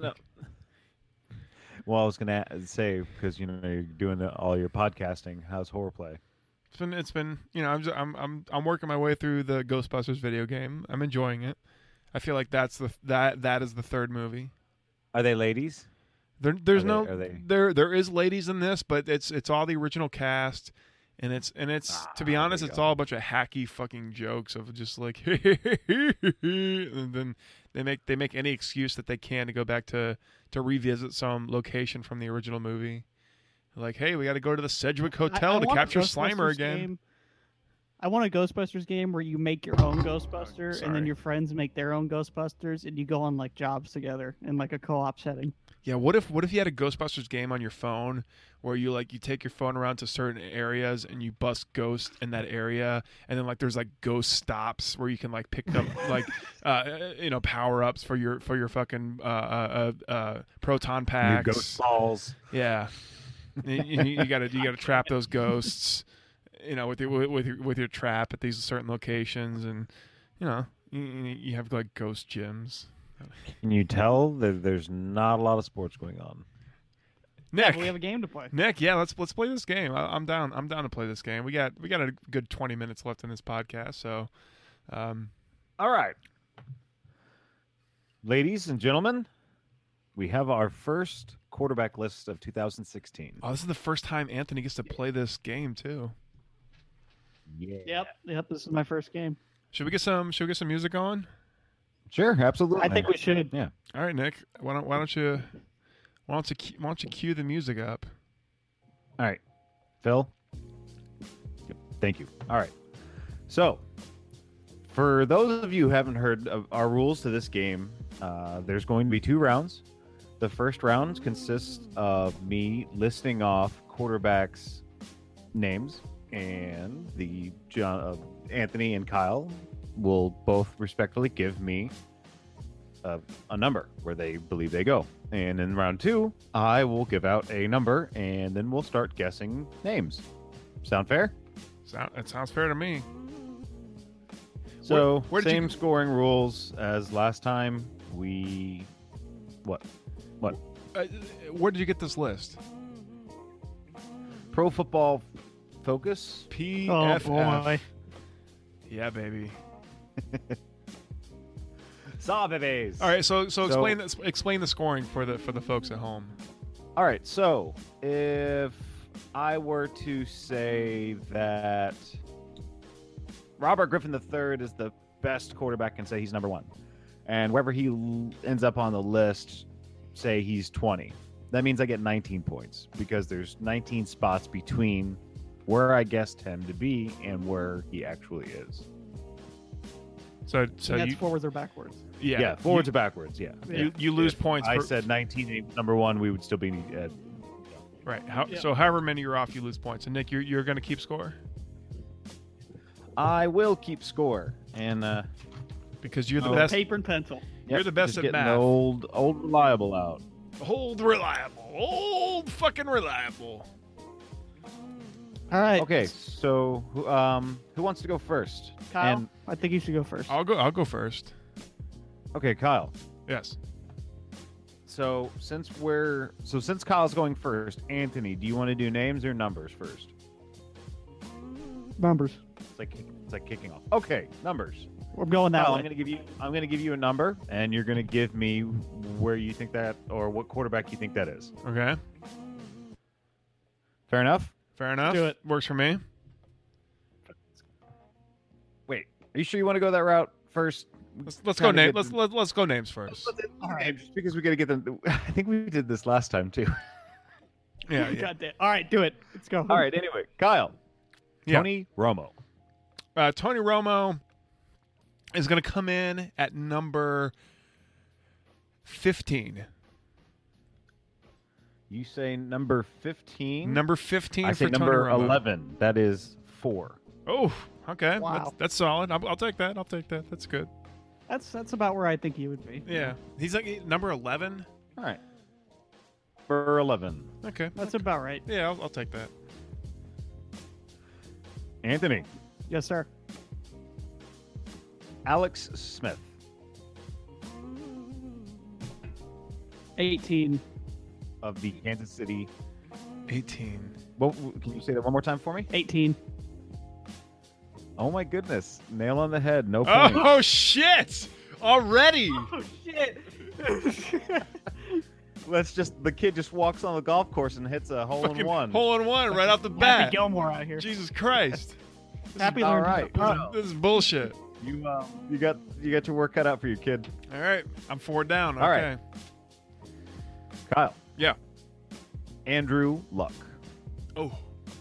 gonna say because you're doing all your podcasting. How's horror play? It's been I'm working my way through the Ghostbusters video game. I'm enjoying it. I feel like that is the third movie. Are they ladies? There is ladies in this, but it's all the original cast, and it's to be honest, it's all a bunch of hacky fucking jokes of just like and then they make any excuse that they can to go back to revisit some location from the original movie. Like, hey, we got to go to the Sedgwick Hotel to capture Slimer again. I want a Ghostbusters game where you make your own Ghostbuster, and then your friends make their own Ghostbusters, and you go on like jobs together in like a co-op setting. Yeah, what if you had a Ghostbusters game on your phone where you take your phone around to certain areas and you bust ghosts in that area, and then there's ghost stops where you can pick up power ups for your fucking proton packs. Your ghost balls. Yeah, you gotta trap those ghosts, with your trap at these certain locations, and you have ghost gyms. Can you tell that there's not a lot of sports going on? Nick, we have a game to play. Nick, yeah, let's play this game. I'm down. I'm down to play this game. We got a good 20 minutes left in this podcast, so. All right, ladies and gentlemen, we have our first quarterback list of 2016. Oh, this is the first time Anthony gets to play this game too. Yeah. Yep. This is my first game. Should we get some music on? Sure, absolutely. I think we should. Yeah. All right, Nick. Why don't you cue the music up? All right, Phil. Yep. Thank you. All right. So, for those of you who haven't heard of our rules to this game, there's going to be 2 rounds. The first round consists of me listing off quarterbacks' names, and Anthony and Kyle will both respectfully give me a number where they believe they go. And in round 2, I will give out a number, and then we'll start guessing names. Sound fair? It sounds fair to me. So, where same scoring rules as last time. What? Where did you get this list? Pro Football Focus? PFF. Oh, boy. Yeah, baby. Saw babies. All right, so explain the scoring for the folks at home. All right, so if I were to say that Robert Griffin III is the best quarterback and say he's number 1, and wherever he ends up on the list, say he's 20, that means I get 19 points because there's 19 spots between where I guessed him to be and where he actually is. So that's forwards or backwards? Yeah, forward to backwards. Yeah. You lose If points. I for, said 19, number one, we would still be. right. Yeah. So however many you're off, you lose points. And Nick, you're going to keep score I will keep score, and because you're the Oh, best. paper and pencil. You're the best just at getting math. Old reliable out. Old reliable. Old fucking reliable. All right. Okay, so who wants to go first? Kyle, And I think you should go first. I'll go first. okay, Kyle. Yes. So since Kyle's going first, Anthony, do you want to do names or numbers first? Numbers. It's like kicking off. Okay, numbers. We're going that Kyle, way. I'm gonna give you a number, and you're gonna give me where you think that, or what quarterback you think that is. Okay. Fair enough. Fair enough. Do it. Works for me. Wait, are you sure you want to go that route first? Let's go Kinda name. get Let's go names first. All right. Just because we got to get them. I think we did this last time too. Yeah. God damn. All right, do it. Let's go. All right. Anyway, Kyle. Yeah. Tony Romo. Tony Romo is going to come in at number 15. You say number 15. Number 15 I say for number Tony Romo. 11. That is 4. Oh, okay. Wow. That's solid. I'll take that. I'll take that. That's good. That's about where I think he would be. Yeah. He's like number 11. All right. For 11. Okay. That's about right. Yeah, I'll take that. Anthony. Yes, sir. Alex Smith. 18. Of the Kansas City. 18. Well, can you say that one more time for me? 18. Oh my goodness. Nail on the head. No point. Oh, shit! Already! Oh shit. The kid just walks on the golf course and hits a hole in Fucking one. Hole in one right off the Happy bat. Gilmore out here. Jesus Christ. Happy all learned right. This is bullshit. You got your work cut out for you, kid. All right. I'm 4 down. All Okay. right. Kyle. Yeah. Andrew Luck. Oh.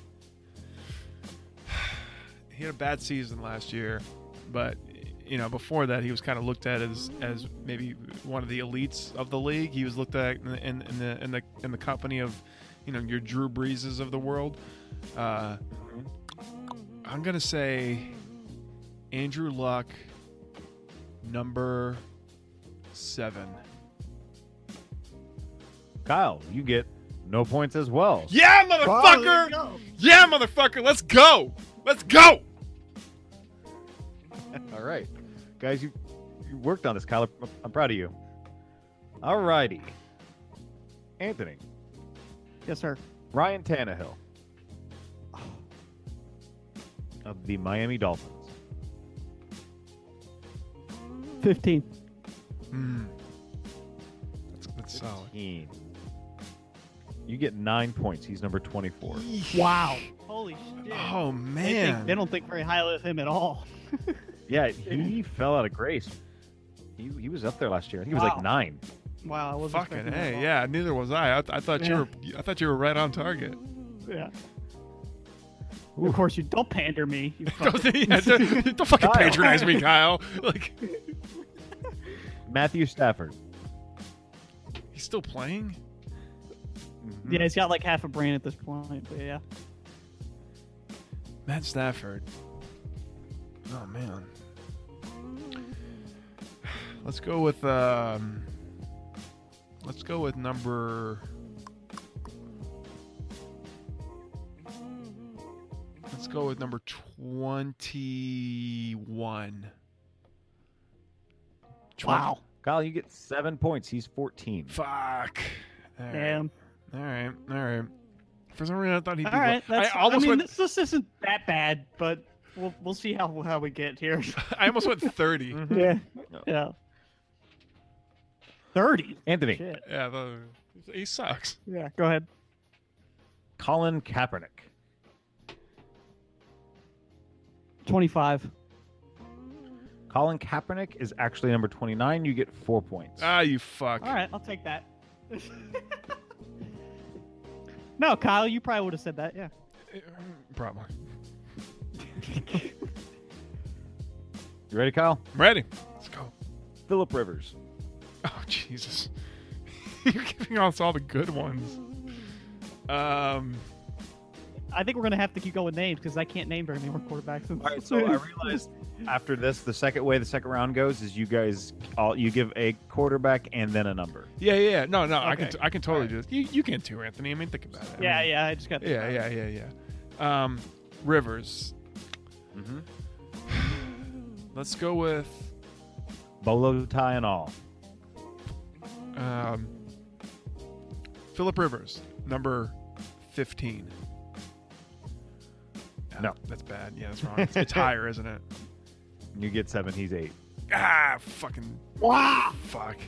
He had a bad season last year, but before that he was kind of looked at as maybe one of the elites of the league. He was looked at in the company of your Drew Breeses of the world. I'm gonna say Andrew Luck, number 7. Kyle, you get no points as well. Yeah, Oh, there motherfucker! you go. Yeah, motherfucker! Let's go! Let's go! All right. Guys, you worked on this, Kyle. I'm proud of you. All righty. Anthony. Yes, sir. Ryan Tannehill. Of the Miami Dolphins. 15. That's solid. 15. You get 9 points. He's number 24. Wow. Holy shit. Oh man! They don't think very highly of him at all. Yeah, he fell out of grace. He was up there last year. I think he was like Wow. 9. Wow. I wasn't Fucking expecting that at hey, all. yeah. Neither was I. I thought Yeah. I thought you were right on target. Yeah. Of course, you don't pander me. You Don't, fucking- don't fucking Kyle. patronize me, Kyle. Like Matthew Stafford. he's still playing. Yeah, he's got like half a brain at this point. But yeah. Matt Stafford. Oh man. Let's go with number. Let's go with number 21. Wow. Kyle, you get 7 points. He's 14. Fuck. All right. Damn. All right. For some reason, I thought he'd be. All right. That's, I almost went. this isn't that bad, but we'll see how we get here. I almost went 30. Yeah. Yeah. 30. Anthony. Shit. Yeah, he sucks. Yeah. Go ahead. Colin Kaepernick. 25. Colin Kaepernick is actually number 29. You get 4 points. Ah, you fuck. All right, I'll take that. No, Kyle, you probably would have said that. Yeah. Probably. You ready, Kyle? I'm ready. Let's go. Phillip Rivers. Oh Jesus! You're giving us all the good ones. I think we're gonna have to keep going with names because I can't name very many more quarterbacks. All right, so I realized after this, the second round goes is you guys you give a quarterback and then a number. Yeah. No. Okay. I can totally do this. You can too, Anthony. I mean, think about it. I mean, I just got. Yeah. Rivers. Mm-hmm. Let's go with Bolo tie and all. Phillip Rivers, number 15. No. That's bad. Yeah, that's wrong. It's higher, isn't it? You get 7. He's 8. Fucking. Wow. Fuck.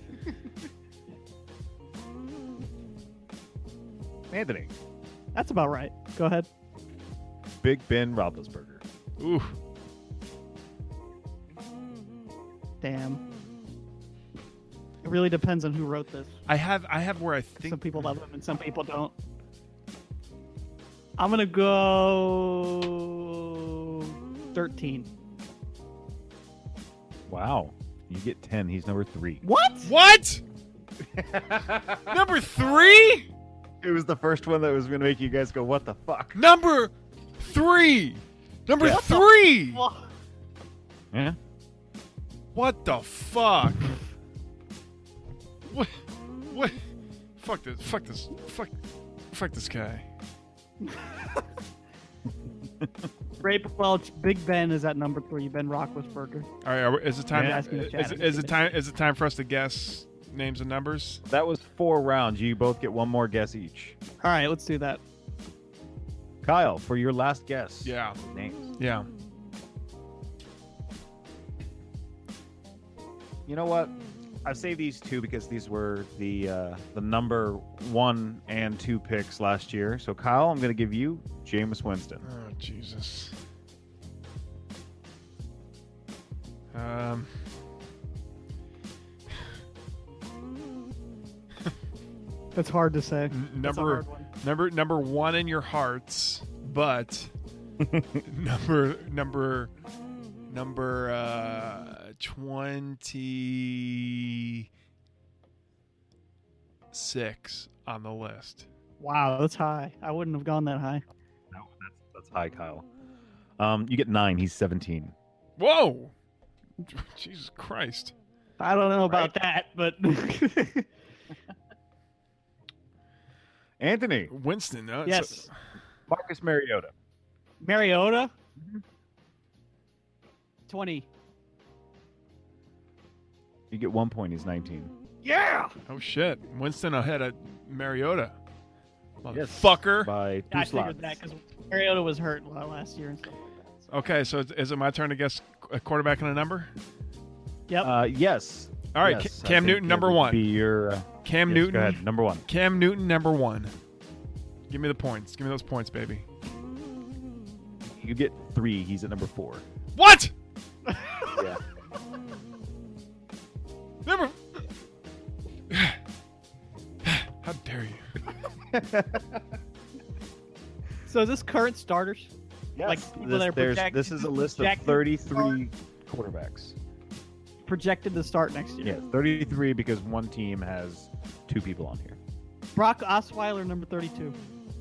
Anthony. That's about right. Go ahead. Big Ben Roethlisberger. Ooh. Damn. It really depends on who wrote this. I have where I think Some people love him and some people don't. I'm gonna go 13. Wow. You get 10. He's number 3. What? Number 3? It was the first one that was going to make you guys go, what the fuck? Number 3. Number 3. Yeah. What the fuck? What? Fuck this. Fuck this guy. Ray Welch, Big Ben is at number 3. Ben Roethlisberger. All right, is it time? Yeah, asking the chat. Is it time for us to guess names and numbers? That was 4 rounds. You both get one more guess each. All right, let's do that. Kyle, for your last guess. Yeah. Names. Yeah. You know what? I saved these 2 because these were the number 1 and 2 picks last year. So Kyle, I'm going to give you Jameis Winston. Oh Jesus. That's hard to say. That's a hard one. Number 1 in your hearts, but number 26 on the list. Wow, that's high. I wouldn't have gone that high. No, that's high, Kyle. You get 9. He's 17. Whoa! Jesus Christ! I don't know about that, but Anthony. Winston. yes, Marcus Mariota. Mariota. 20. You get 1 point. He's 19. Yeah. Oh shit! Winston ahead of Mariota. Yes. Motherfucker. By 2 I slots. figured that because Mariota was hurt last year and stuff like that. So. Okay, so is it my turn to guess a quarterback and a number? Yep. Yes. All right, Yes, Cam I think Newton, that number would 1. Be your, Cam yes, Newton. Go ahead. Number 1. Cam Newton, number 1. Give me the points. Give me those points, baby. You get 3. He's at number 4. What? Yeah. Number. How dare you? So is this current starters? Yes. Like people that are projected- this is a list of projected 33 quarterbacks. Projected to start next year. Yeah, 33 because one team has 2 people on here. Brock Osweiler, number 32.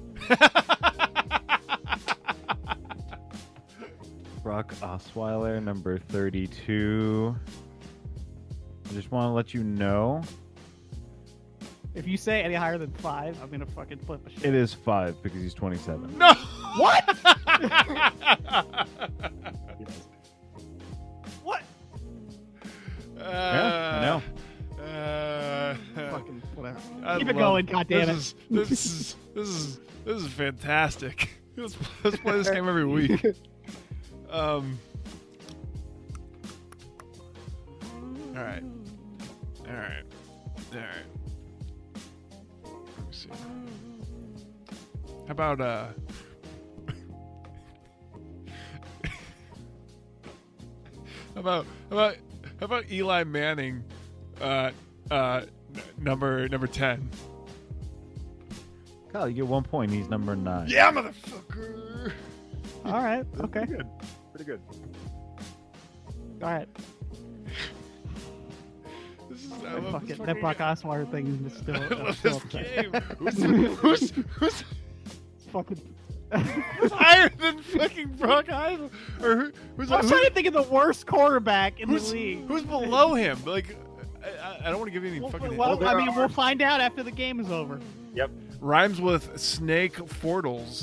Brock Osweiler, number 32. I just want to let you know If you say any higher than 5, I'm gonna fucking flip a shit. it is 5 because he's 27. No. What? What? Yeah, I know. Fucking whatever. I Keep it love- going, goddammit. This is fantastic. Let's play this game every week. All right. Let me see. How about how about Eli Manning, number 10? Kyle, you get 1 point. He's number 9. Yeah, motherfucker. All right. Okay. Pretty good. Pretty good. All right. I love this That Brock Osweiler thing is still, I love still this upset. game. Who's Fucking. who's higher than fucking Brock Osweiler? Or who's I'm trying to think of the worst quarterback in the who's, league. who's below him? Like, I don't want to give you any fucking. Well, I mean, we'll find out after the game is over. Yep. Rhymes with Snake Fortles.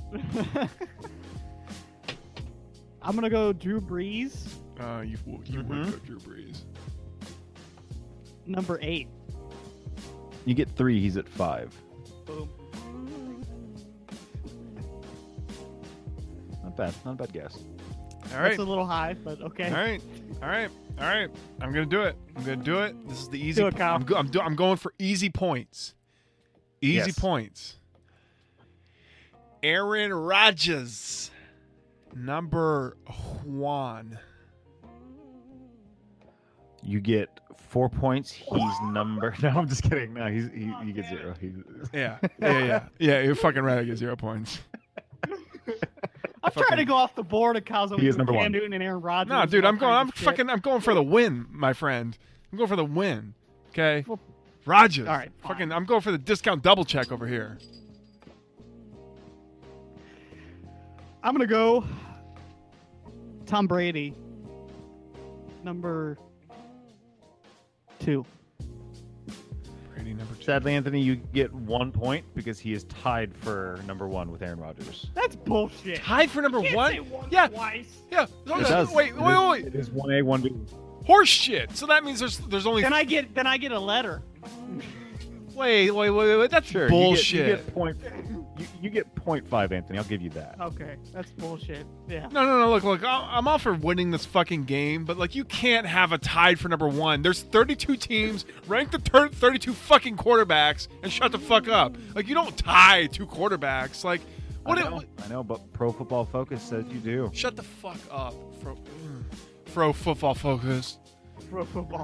I'm gonna go Drew Brees, You would go Drew Brees. number 8. You get 3. He's at 5. Boom. Not bad. Not a bad guess. All right. That's a little high, but okay. All right. I'm gonna do it. This is the easy. Do it, Kyle. I'm going for easy points. Easy Yes. points. Aaron Rodgers, number 1. You get 4 points. He's number. No, I'm just kidding. No, you get 0. Yeah. You're fucking right. I get 0 points. I'm trying to go off the board of Kyle's He is number Cam 1. Newton and Aaron Rodgers. No, dude, and all I'm kinds of shit. going for the win, my friend. I'm going for the win. Okay, Well, Rodgers. all right, fine. Fucking, I'm going for the discount double check over here. I'm gonna go Tom Brady, number 2. Brady number 2. Sadly, Anthony, you get 1 point because he is tied for number 1 with Aaron Rodgers. That's bullshit. Tied for number You can't 1. say one Yeah. twice. Yeah. It does. Wait. It is 1A, 1B. Horse shit. So that means there's only. Then I get a letter. Wait. That's Sure. bullshit. You get 0.5, Anthony. I'll give you that. Okay, that's bullshit. Yeah. No. Look. I'm all for winning this fucking game, but like, you can't have a tied for number 1. There's 32 teams. Rank the 32 fucking quarterbacks and shut the fuck up. Like, you don't tie 2 quarterbacks. Like, what? I know, but Pro Football Focus says you do. Shut the fuck up, Pro Football Focus. Pro football.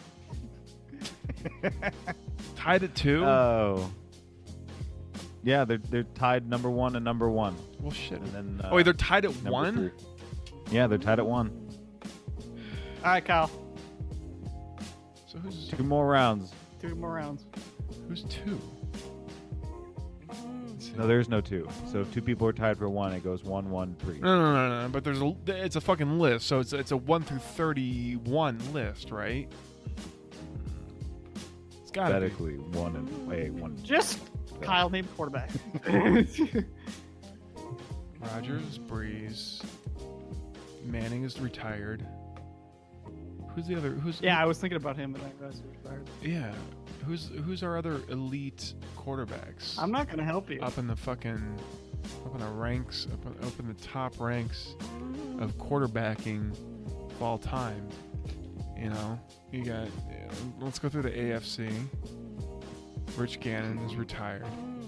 Tied at 2. Oh. Yeah, they're tied number 1 and number 1. Well, shit. And then Wait, they're tied at number 1. 3. Yeah, they're tied at 1. All right, Kyle. So who's 2 more rounds. 2 more rounds. 2? No, there's no 2. So if 2 people are tied for 1, it goes 1, 1, 3. No. But it's a fucking list, so it's a 1 through 31 list, right? It's gotta be. Hypothetically, 1 and wait, 1. Just Kyle name quarterback. Rodgers, Breeze, Manning is retired. Who's the other? Yeah, I was thinking about him, but I realized he was retired. Yeah. Who's our other elite quarterbacks? I'm not gonna help you. up in the ranks, up in the top ranks of quarterbacking of all time. You know, you got. Let's go through the AFC. Rich Gannon is retired.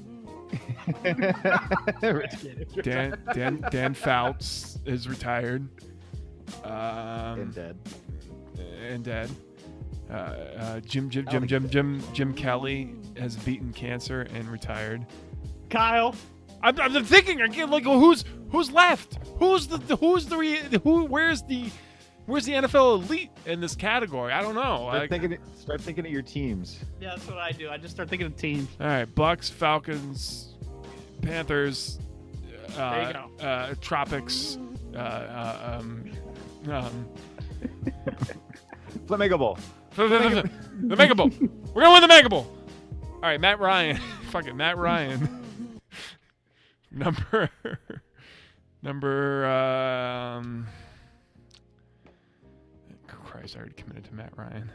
Dan Fouts is retired. And dead. And dead. Jim Kelly has beaten cancer and retired. Kyle. I'm thinking again, like, who's left? Where's the NFL elite in this category? I don't know. Start thinking of your teams. Yeah, that's what I do. I just start thinking of teams. All right, Bucks, Falcons, Panthers, There you go. Tropics, Flamingo Bowl. the Mega Bowl. We're gonna win the Mega Bowl. All right, Matt Ryan. Fuck it, Matt Ryan. Number. Christ, I already committed to Matt Ryan.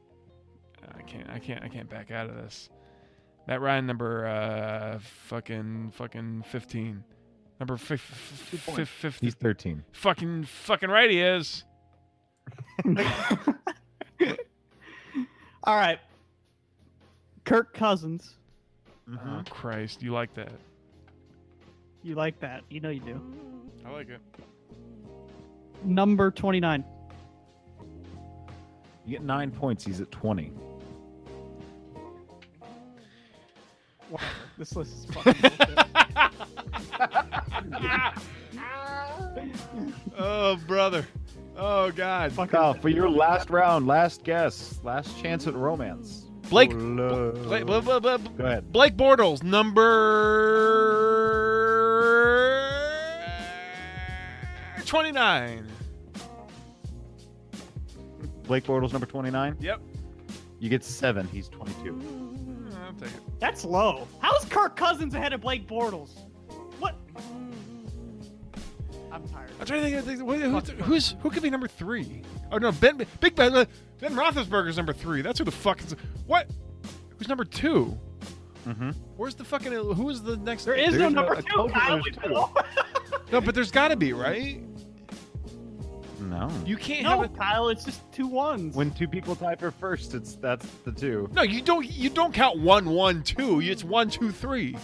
I can't back out of this. Matt Ryan, number fucking 15. Number 15. He's 13. Fucking right he is. All right. Kirk Cousins. Oh Christ, you like that? You like that? You know you do. I like it. Number 29. You get 9 points. He's at 20. Whatever. This list is fucking bullshit. Oh brother. Oh God. Fucking Kyle, for your last round, last guess, last chance at romance. Blake. Go ahead. Blake Bortles, number 29. Blake Bortles, number 29. Yep. You get 7. He's 22. I'll take it. That's low. How's Kirk Cousins ahead of Blake Bortles? What? I'm tired. I'm trying to think. Who could be number 3? Oh no, Ben Roethlisberger's number 3. That's who the fuck is. What? Who's number 2? Mm-hmm. Where's the fucking? Who is the next? There is no There's number I 2. told you Kyle. there's 2. No, but there's got to be, right? No. You can't No, have a. Kyle. It's just 2 1s. When 2 people tie for first, that's the 2. No, you don't. You don't count 1, 1, 2. It's 1, 2, 3.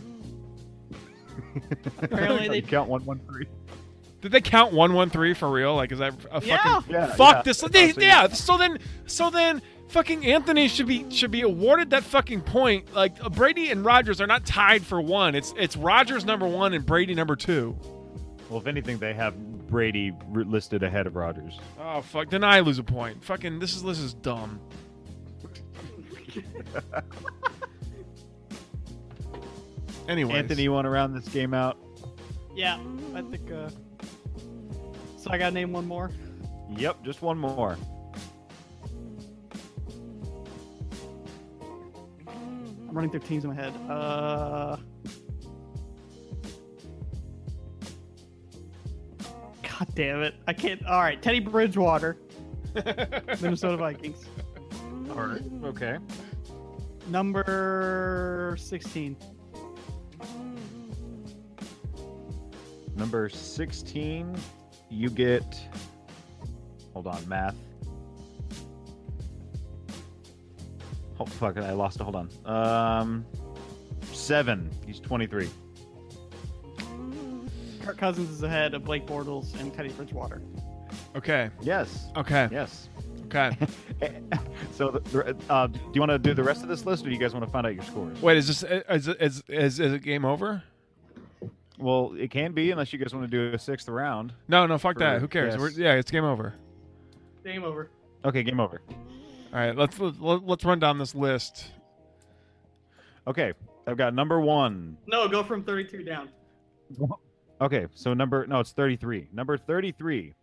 Apparently they You count 1, 1, 3. Did they count 1, 1, 3 for real? Like, is that a fucking? Yeah. Yeah. Fuck yeah. this. So Yeah. So then, fucking Anthony should be awarded that fucking point. Like Brady and Rodgers are not tied for 1. It's Rodgers number 1 and Brady number 2. Well, if anything, they have Brady listed ahead of Rodgers. Oh fuck! Then I lose a point. Fucking this is dumb. Anyway, Anthony, you want to round this game out? Yeah, I think. So I gotta name one more. Yep, just one more. I'm running through teams in my head. God damn it! I can't. All right, Teddy Bridgewater, Minnesota Vikings, All right. Okay. number 16. Number 16, you get. Hold on, math. Oh fuck! I lost it. Hold on. 7. He's 23. Kirk Cousins is ahead of Blake Bortles and Teddy Bridgewater. okay, Yes. okay, Yes. okay. So, do you want to do the rest of this list, or do you guys want to find out your scores? Wait, is it game over? Well, it can be unless you guys want to do a 6th round. No, fuck For- that. Who cares? yes. Yeah, it's game over. Game over. Okay, game over. All right, let's run down this list. Okay, I've got number 1. No, go from 32 down. Okay, so it's 33. Number 33,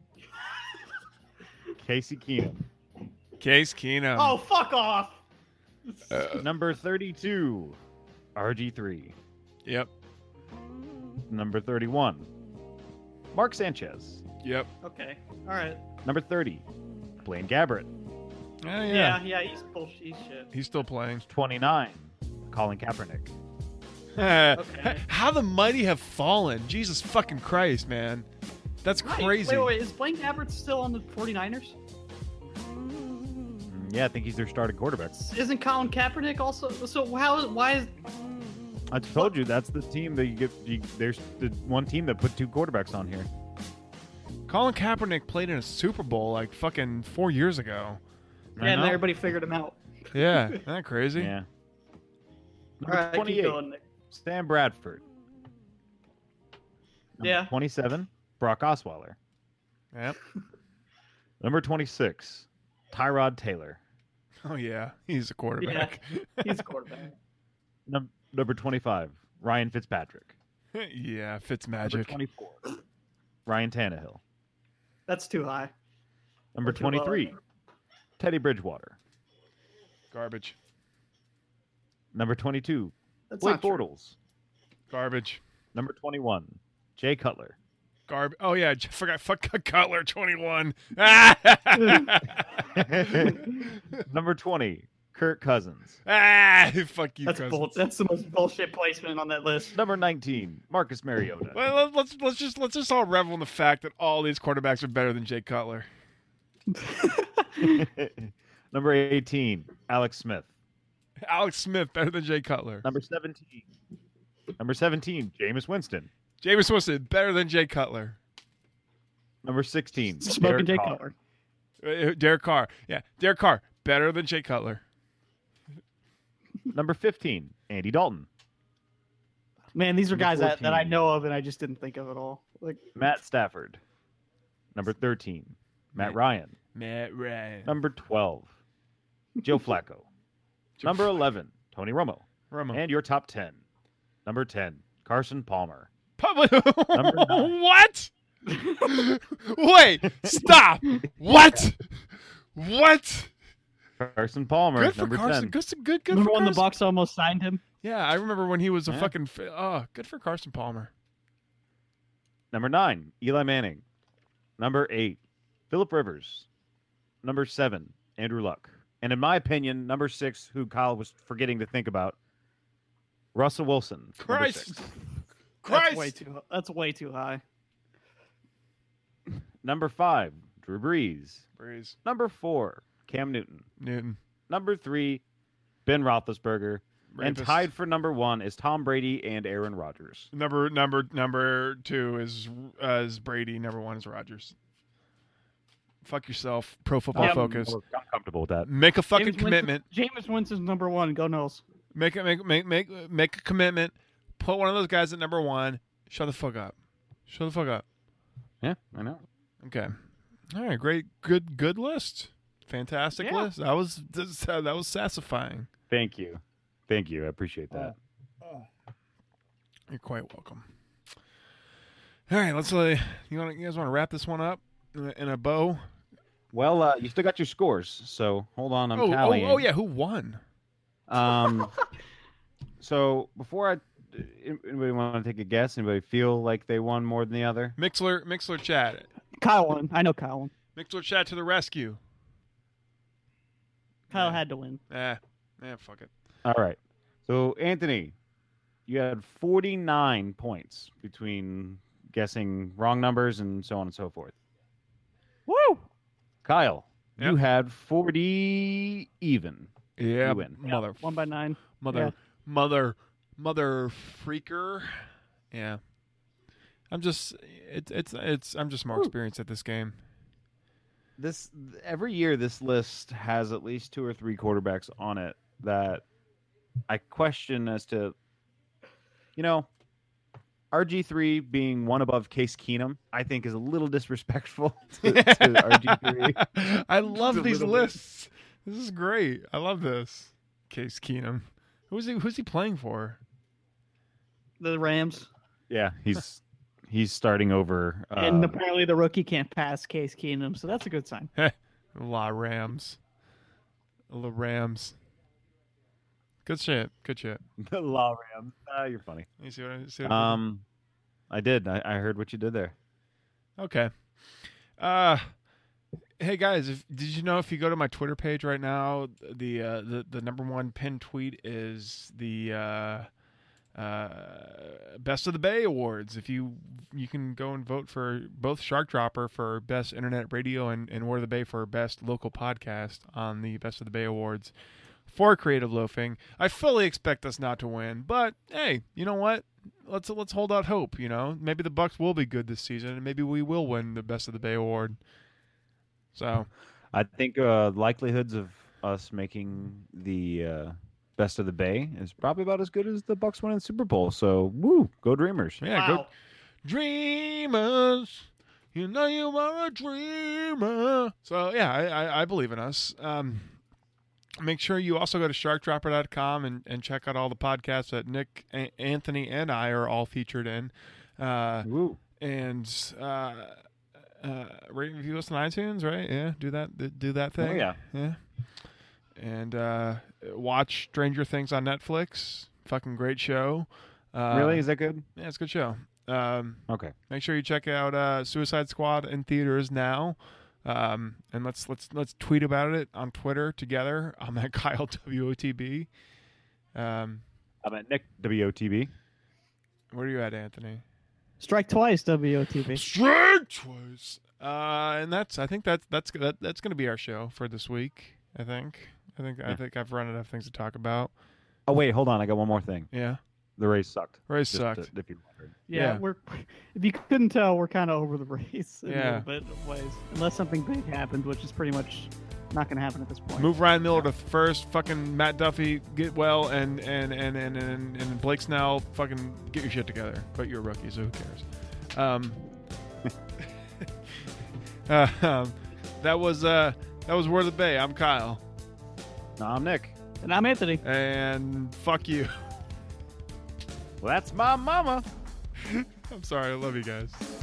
Casey Keenum. Case Keenum. Oh, fuck off! Number 32, RG3. Yep. Number 31, Mark Sanchez. Yep. Okay, all right. Number 30, Blaine Gabbert. Oh, Yeah, he's bullshit. He's shit. He's still playing. 29, Colin Kaepernick. Okay. How the mighty have fallen. Jesus fucking Christ, man. That's Right. crazy. Wait, is Blaine Gabbert still on the 49ers? Yeah, I think he's their starting quarterback. Isn't Colin Kaepernick also? So why is? I told you that's the team that you get. There's the one team that put 2 quarterbacks on here. Colin Kaepernick played in a Super Bowl like fucking 4 years ago. I Yeah, and know. everybody figured him out. Yeah, isn't that crazy? Yeah. All Number right, keep 28, going. Nick. Sam Bradford. Number Yeah. 27, Brock Osweiler. Yep. Number 26, Tyrod Taylor. Oh yeah, he's a quarterback. He's a quarterback. Number 25, Ryan Fitzpatrick. Yeah, Number Fitzmagic. 24, Ryan Tannehill. That's too high. Number Too low. 23, Teddy Bridgewater. Garbage. Number 22, That's Blake not true. Bortles. Garbage. Number 21, Jay Cutler. Oh yeah, forgot. Fuck Cutler 21. Number 20, Kirk Cousins. Fuck you, That's Cousins. That's the most bullshit placement on that list. Number 19, Marcus Mariota. Well, let's just all revel in the fact that all these quarterbacks are better than Jay Cutler. Number 18, Alex Smith. Alex Smith better than Jay Cutler. Number 17, Jameis Winston. Jameis Winston better than Jay Cutler. Number 16, Smoking Jay Derek Carr. Cutler. Derek Carr. Yeah, Derek Carr better than Jay Cutler. Number 15, Andy Dalton. Man, these are Number guys that 14. I know of and I just didn't think of at all. Like, Matt Stafford. Number 13, Matt Ryan. Matt Ryan. Number 12, Joe Flacco. Number 11, Tony Romo. And your top 10. Number 10, Carson Palmer. Number 9. What? Wait, stop. What? Carson Palmer, Good for number Carson. 10. Good Remember for when the Carson. Bucs almost signed him? Yeah, I remember when he was a Yeah. fucking. Good for Carson Palmer. Number 9, Eli Manning. Number 8, Phillip Rivers. Number 7, Andrew Luck. And in my opinion, number 6, who Kyle was forgetting to think about, Russell Wilson. number Christ. 6. Christ. That's way too high. Number 5, Drew Brees. Breeze. Number 4, Cam Newton. Newton. Number 3, Ben Roethlisberger. And Rapist. tied for number 1 is Tom Brady and Aaron Rodgers. Number 2 is Brady. Number 1 is Rodgers. Fuck yourself. Pro Football Yeah. Focus. I'm comfortable with that. Make a fucking commitment. Jameis Winston's number 1. Go Knowles. Make a commitment. Put one of those guys at number 1. Shut the fuck up. Yeah, I know. Okay. All right. Great. Good list. Fantastic Yeah. list. That was satisfying. Thank you. I appreciate that. You're quite welcome. All right. Let's. You guys want to wrap this one up in a bow? Well, you still got your scores, so hold on. I'm Oh tallying. yeah. Who won? So before anybody want to take a guess? Anybody feel like they won more than the other? Mixler chat. Kyle won. I know Kyle won. Mixler chat to the rescue. Kyle Yeah. had to win. Fuck it. All right. So Anthony, you had 49 points between guessing wrong numbers and so on and so forth. Woo! Kyle, Yep. you had 40 even. Yeah, You win. mother, 1 by 9. mother freaker. Yeah, I'm just I'm just more experienced at this game. Every year this list has at least 2 or 3 quarterbacks on it that I question as to, RG3 being one above Case Keenum, I think is a little disrespectful to RG3. I love Just a these little bit. lists. This is great. I love this. Case Keenum. Who's he playing for? The Rams. Yeah, he's starting over. And apparently the rookie can't pass Case Keenum, so that's a good sign. La Rams. Good shit. the La Rams. You're funny. You see what I did? I did. I heard what you did there. Okay. Hey guys, did you know if you go to my Twitter page right now, the number 1 pinned tweet is the Best of the Bay Awards. If you can go and vote for both Shark Dropper for Best Internet Radio and Word of the Bay for Best Local Podcast on the Best of the Bay Awards for Creative Loafing. I fully expect us not to win, but hey, you know what? Let's hold out hope. Maybe the Bucs will be good this season, and maybe we will win the Best of the Bay Award. So, I think likelihoods of us making the Best of the Bay is probably about as good as the Bucs winning the Super Bowl. So, woo, go Dreamers! yeah, Wow. go Dreamers. You know you are a dreamer. So yeah, I believe in us. Make sure you also go to sharkdropper.com and check out all the podcasts that Nick, Anthony, and I are all featured in. Woo. And rate and review us on iTunes, right? Yeah, do that thing. Oh, yeah. Yeah. And watch Stranger Things on Netflix. Fucking great show. Really? Is that good? Yeah, it's a good show. Okay. Make sure you check out Suicide Squad in theaters now. And let's tweet about it on Twitter together. I'm at Kyle WOTB. I'm at Nick WOTB. Where are you at, Anthony? Strike twice, WOTV. Strike twice. And I think that's going to be our show for this week. I think I've run enough things to talk about. Oh wait, hold on. I got one more thing. Yeah, The Rays sucked. Rays Just sucked. if you wondered. Yeah, Yeah. if you couldn't tell, we're kind of over the race in Yeah. a little bit of ways. Unless something big happened, which is pretty much not going to happen at this point. Move Ryan Miller to first. Fucking Matt Duffy get well, and Blake Snell fucking get your shit together. But you're a rookie, so who cares? That was Worth the Bay. I'm Kyle. No, I'm Nick. And I'm Anthony. And fuck you. Well, that's my mama. I'm sorry. I love you guys.